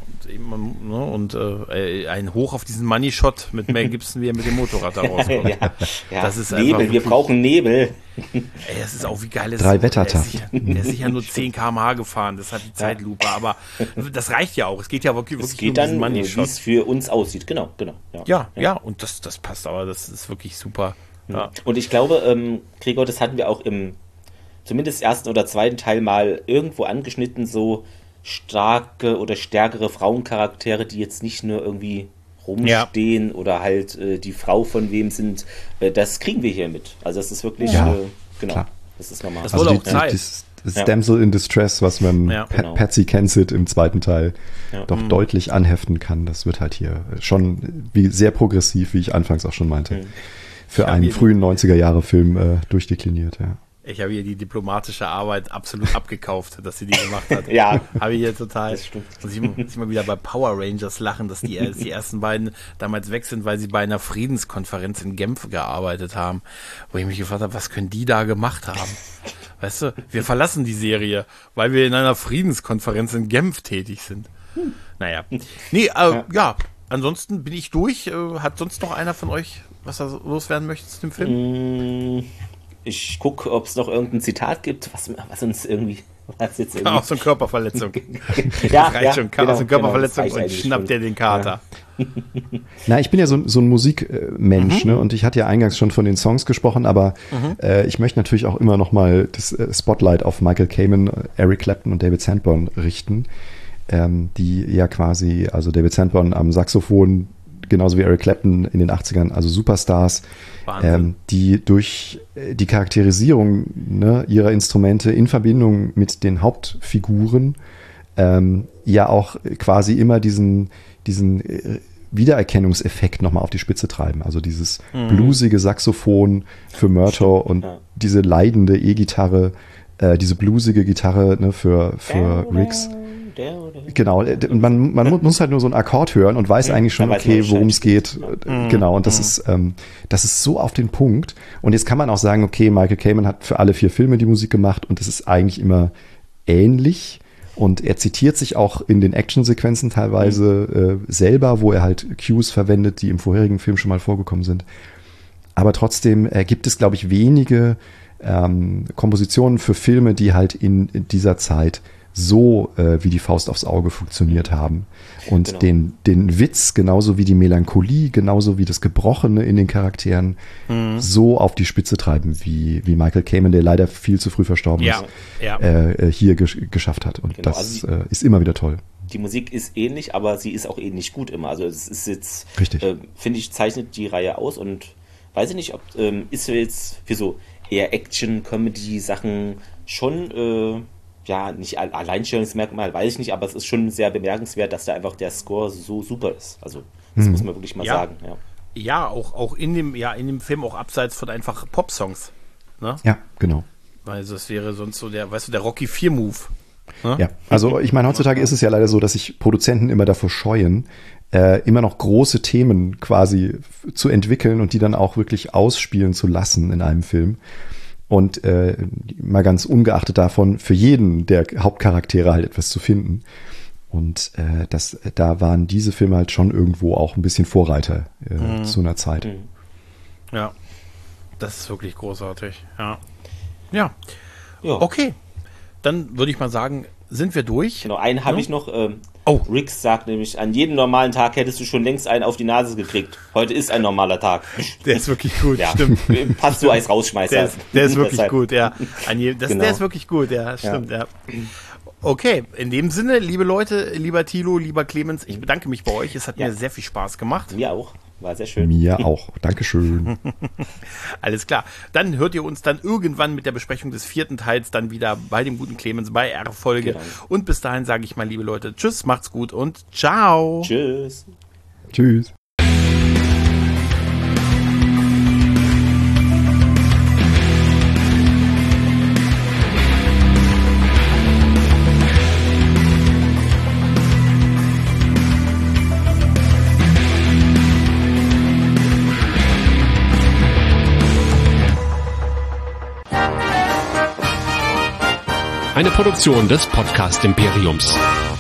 Und ein Hoch auf diesen Money-Shot mit Mel Gibson, wie er mit dem Motorrad da rauskommt. Das ist Nebel, wir brauchen Nebel. Das ist auch wie geil. 3 Wettertaft. Der ist sicher nur 10 km/h gefahren, das hat die Zeitlupe, aber das reicht ja auch. Es geht ja wirklich es geht um dann, wie es für uns aussieht. Genau. Ja, und das passt, aber das ist wirklich super. Ja. Und ich glaube, Gregor, das hatten wir auch im zumindest ersten oder zweiten Teil mal irgendwo angeschnitten, so starke oder stärkere Frauencharaktere, die jetzt nicht nur irgendwie rumstehen oder halt die Frau von wem sind, das kriegen wir hier mit. Also das ist wirklich, genau, klar. Das ist normal. Das wurde auch Zeit. Das Damsel in Distress, was man Patsy Kensit im zweiten Teil doch deutlich anheften kann, das wird halt hier schon sehr progressiv, wie ich anfangs auch schon meinte, für einen frühen 90er-Jahre-Film durchdekliniert, ja. Ich habe ihr die diplomatische Arbeit absolut abgekauft, dass sie die gemacht hat. Ja. Habe ich hier total. Das stimmt. Muss ich mal wieder bei Power Rangers lachen, dass die ersten beiden damals weg sind, weil sie bei einer Friedenskonferenz in Genf gearbeitet haben. Wo ich mich gefragt habe, was können die da gemacht haben? Weißt du, wir verlassen die Serie, weil wir in einer Friedenskonferenz in Genf tätig sind. Naja. Nee, ja, ansonsten bin ich durch. Hat sonst noch einer von euch, was er loswerden möchte zu dem Film? Ich gucke, ob es noch irgendein Zitat gibt, was uns irgendwie... Aus so einer Körperverletzung. Ja, reicht schon. Aus einer Körperverletzung und schnappt er den Kater. Ja. Na, ich bin ja so ein Musikmensch, ne? Und ich hatte ja eingangs schon von den Songs gesprochen, aber ich möchte natürlich auch immer noch mal das Spotlight auf Michael Kamen, Eric Clapton und David Sanborn richten, die ja quasi, also David Sanborn am Saxophon, genauso wie Eric Clapton in den 80ern, also Superstars, die durch die Charakterisierung ihrer Instrumente in Verbindung mit den Hauptfiguren ja auch quasi immer diesen Wiedererkennungseffekt nochmal auf die Spitze treiben. Also dieses bluesige Saxophon für Murtaugh und diese leidende E-Gitarre, diese blusige Gitarre für Riggs. Genau, man muss halt nur so einen Akkord hören und weiß eigentlich schon, okay, worum es geht. Genau, und das ist so auf den Punkt. Und jetzt kann man auch sagen, okay, Michael Kamen hat für alle 4 Filme die Musik gemacht und es ist eigentlich immer ähnlich. Und er zitiert sich auch in den Actionsequenzen teilweise selber, wo er halt Cues verwendet, die im vorherigen Film schon mal vorgekommen sind. Aber trotzdem gibt es, glaube ich, wenige Kompositionen für Filme, die halt in dieser Zeit so wie die Faust aufs Auge funktioniert haben. Und den Witz, genauso wie die Melancholie, genauso wie das Gebrochene in den Charakteren so auf die Spitze treiben, wie Michael Kamen, der leider viel zu früh verstorben ist, hier geschafft hat. Und das ist immer wieder toll. Die Musik ist ähnlich, aber sie ist auch ähnlich gut immer. Also es ist jetzt, richtig, finde ich, zeichnet die Reihe aus und weiß ich nicht, ob ist jetzt für so eher Action-Comedy-Sachen schon nicht Alleinstellungsmerkmal, weiß ich nicht, aber es ist schon sehr bemerkenswert, dass da einfach der Score so super ist. Also, das muss man wirklich mal sagen. Ja, auch in dem Film, auch abseits von einfach Pop-Songs. Ne? Ja, genau. Weil das wäre sonst so der Rocky 4-Move. Ne? Ja, also ich meine, heutzutage ist es ja leider so, dass sich Produzenten immer davor scheuen, immer noch große Themen quasi zu entwickeln und die dann auch wirklich ausspielen zu lassen in einem Film. Und mal ganz ungeachtet davon, für jeden der Hauptcharaktere halt etwas zu finden. Und da waren diese Filme halt schon irgendwo auch ein bisschen Vorreiter zu einer Zeit. Ja, das ist wirklich großartig. Ja. Okay, dann würde ich mal sagen, sind wir durch. Genau, einen habe ich noch. Riggs sagt nämlich, an jedem normalen Tag hättest du schon längst einen auf die Nase gekriegt. Heute ist ein normaler Tag. Der ist wirklich gut, stimmt. Passt so als Rausschmeißer. Der ist wirklich gut, ja. Der ist wirklich gut, ja, stimmt, ja. Okay, in dem Sinne, liebe Leute, lieber Thilo, lieber Clemens, ich bedanke mich bei euch. Es hat mir sehr viel Spaß gemacht. Mir auch. War sehr schön. Mir auch. Dankeschön. Alles klar. Dann hört ihr uns dann irgendwann mit der Besprechung des 4. Teils dann wieder bei dem guten Clemens bei R-Folge. Genau. Und bis dahin sage ich mal, liebe Leute, tschüss, macht's gut und ciao. Tschüss. Tschüss. Eine Produktion des Podcast Imperiums.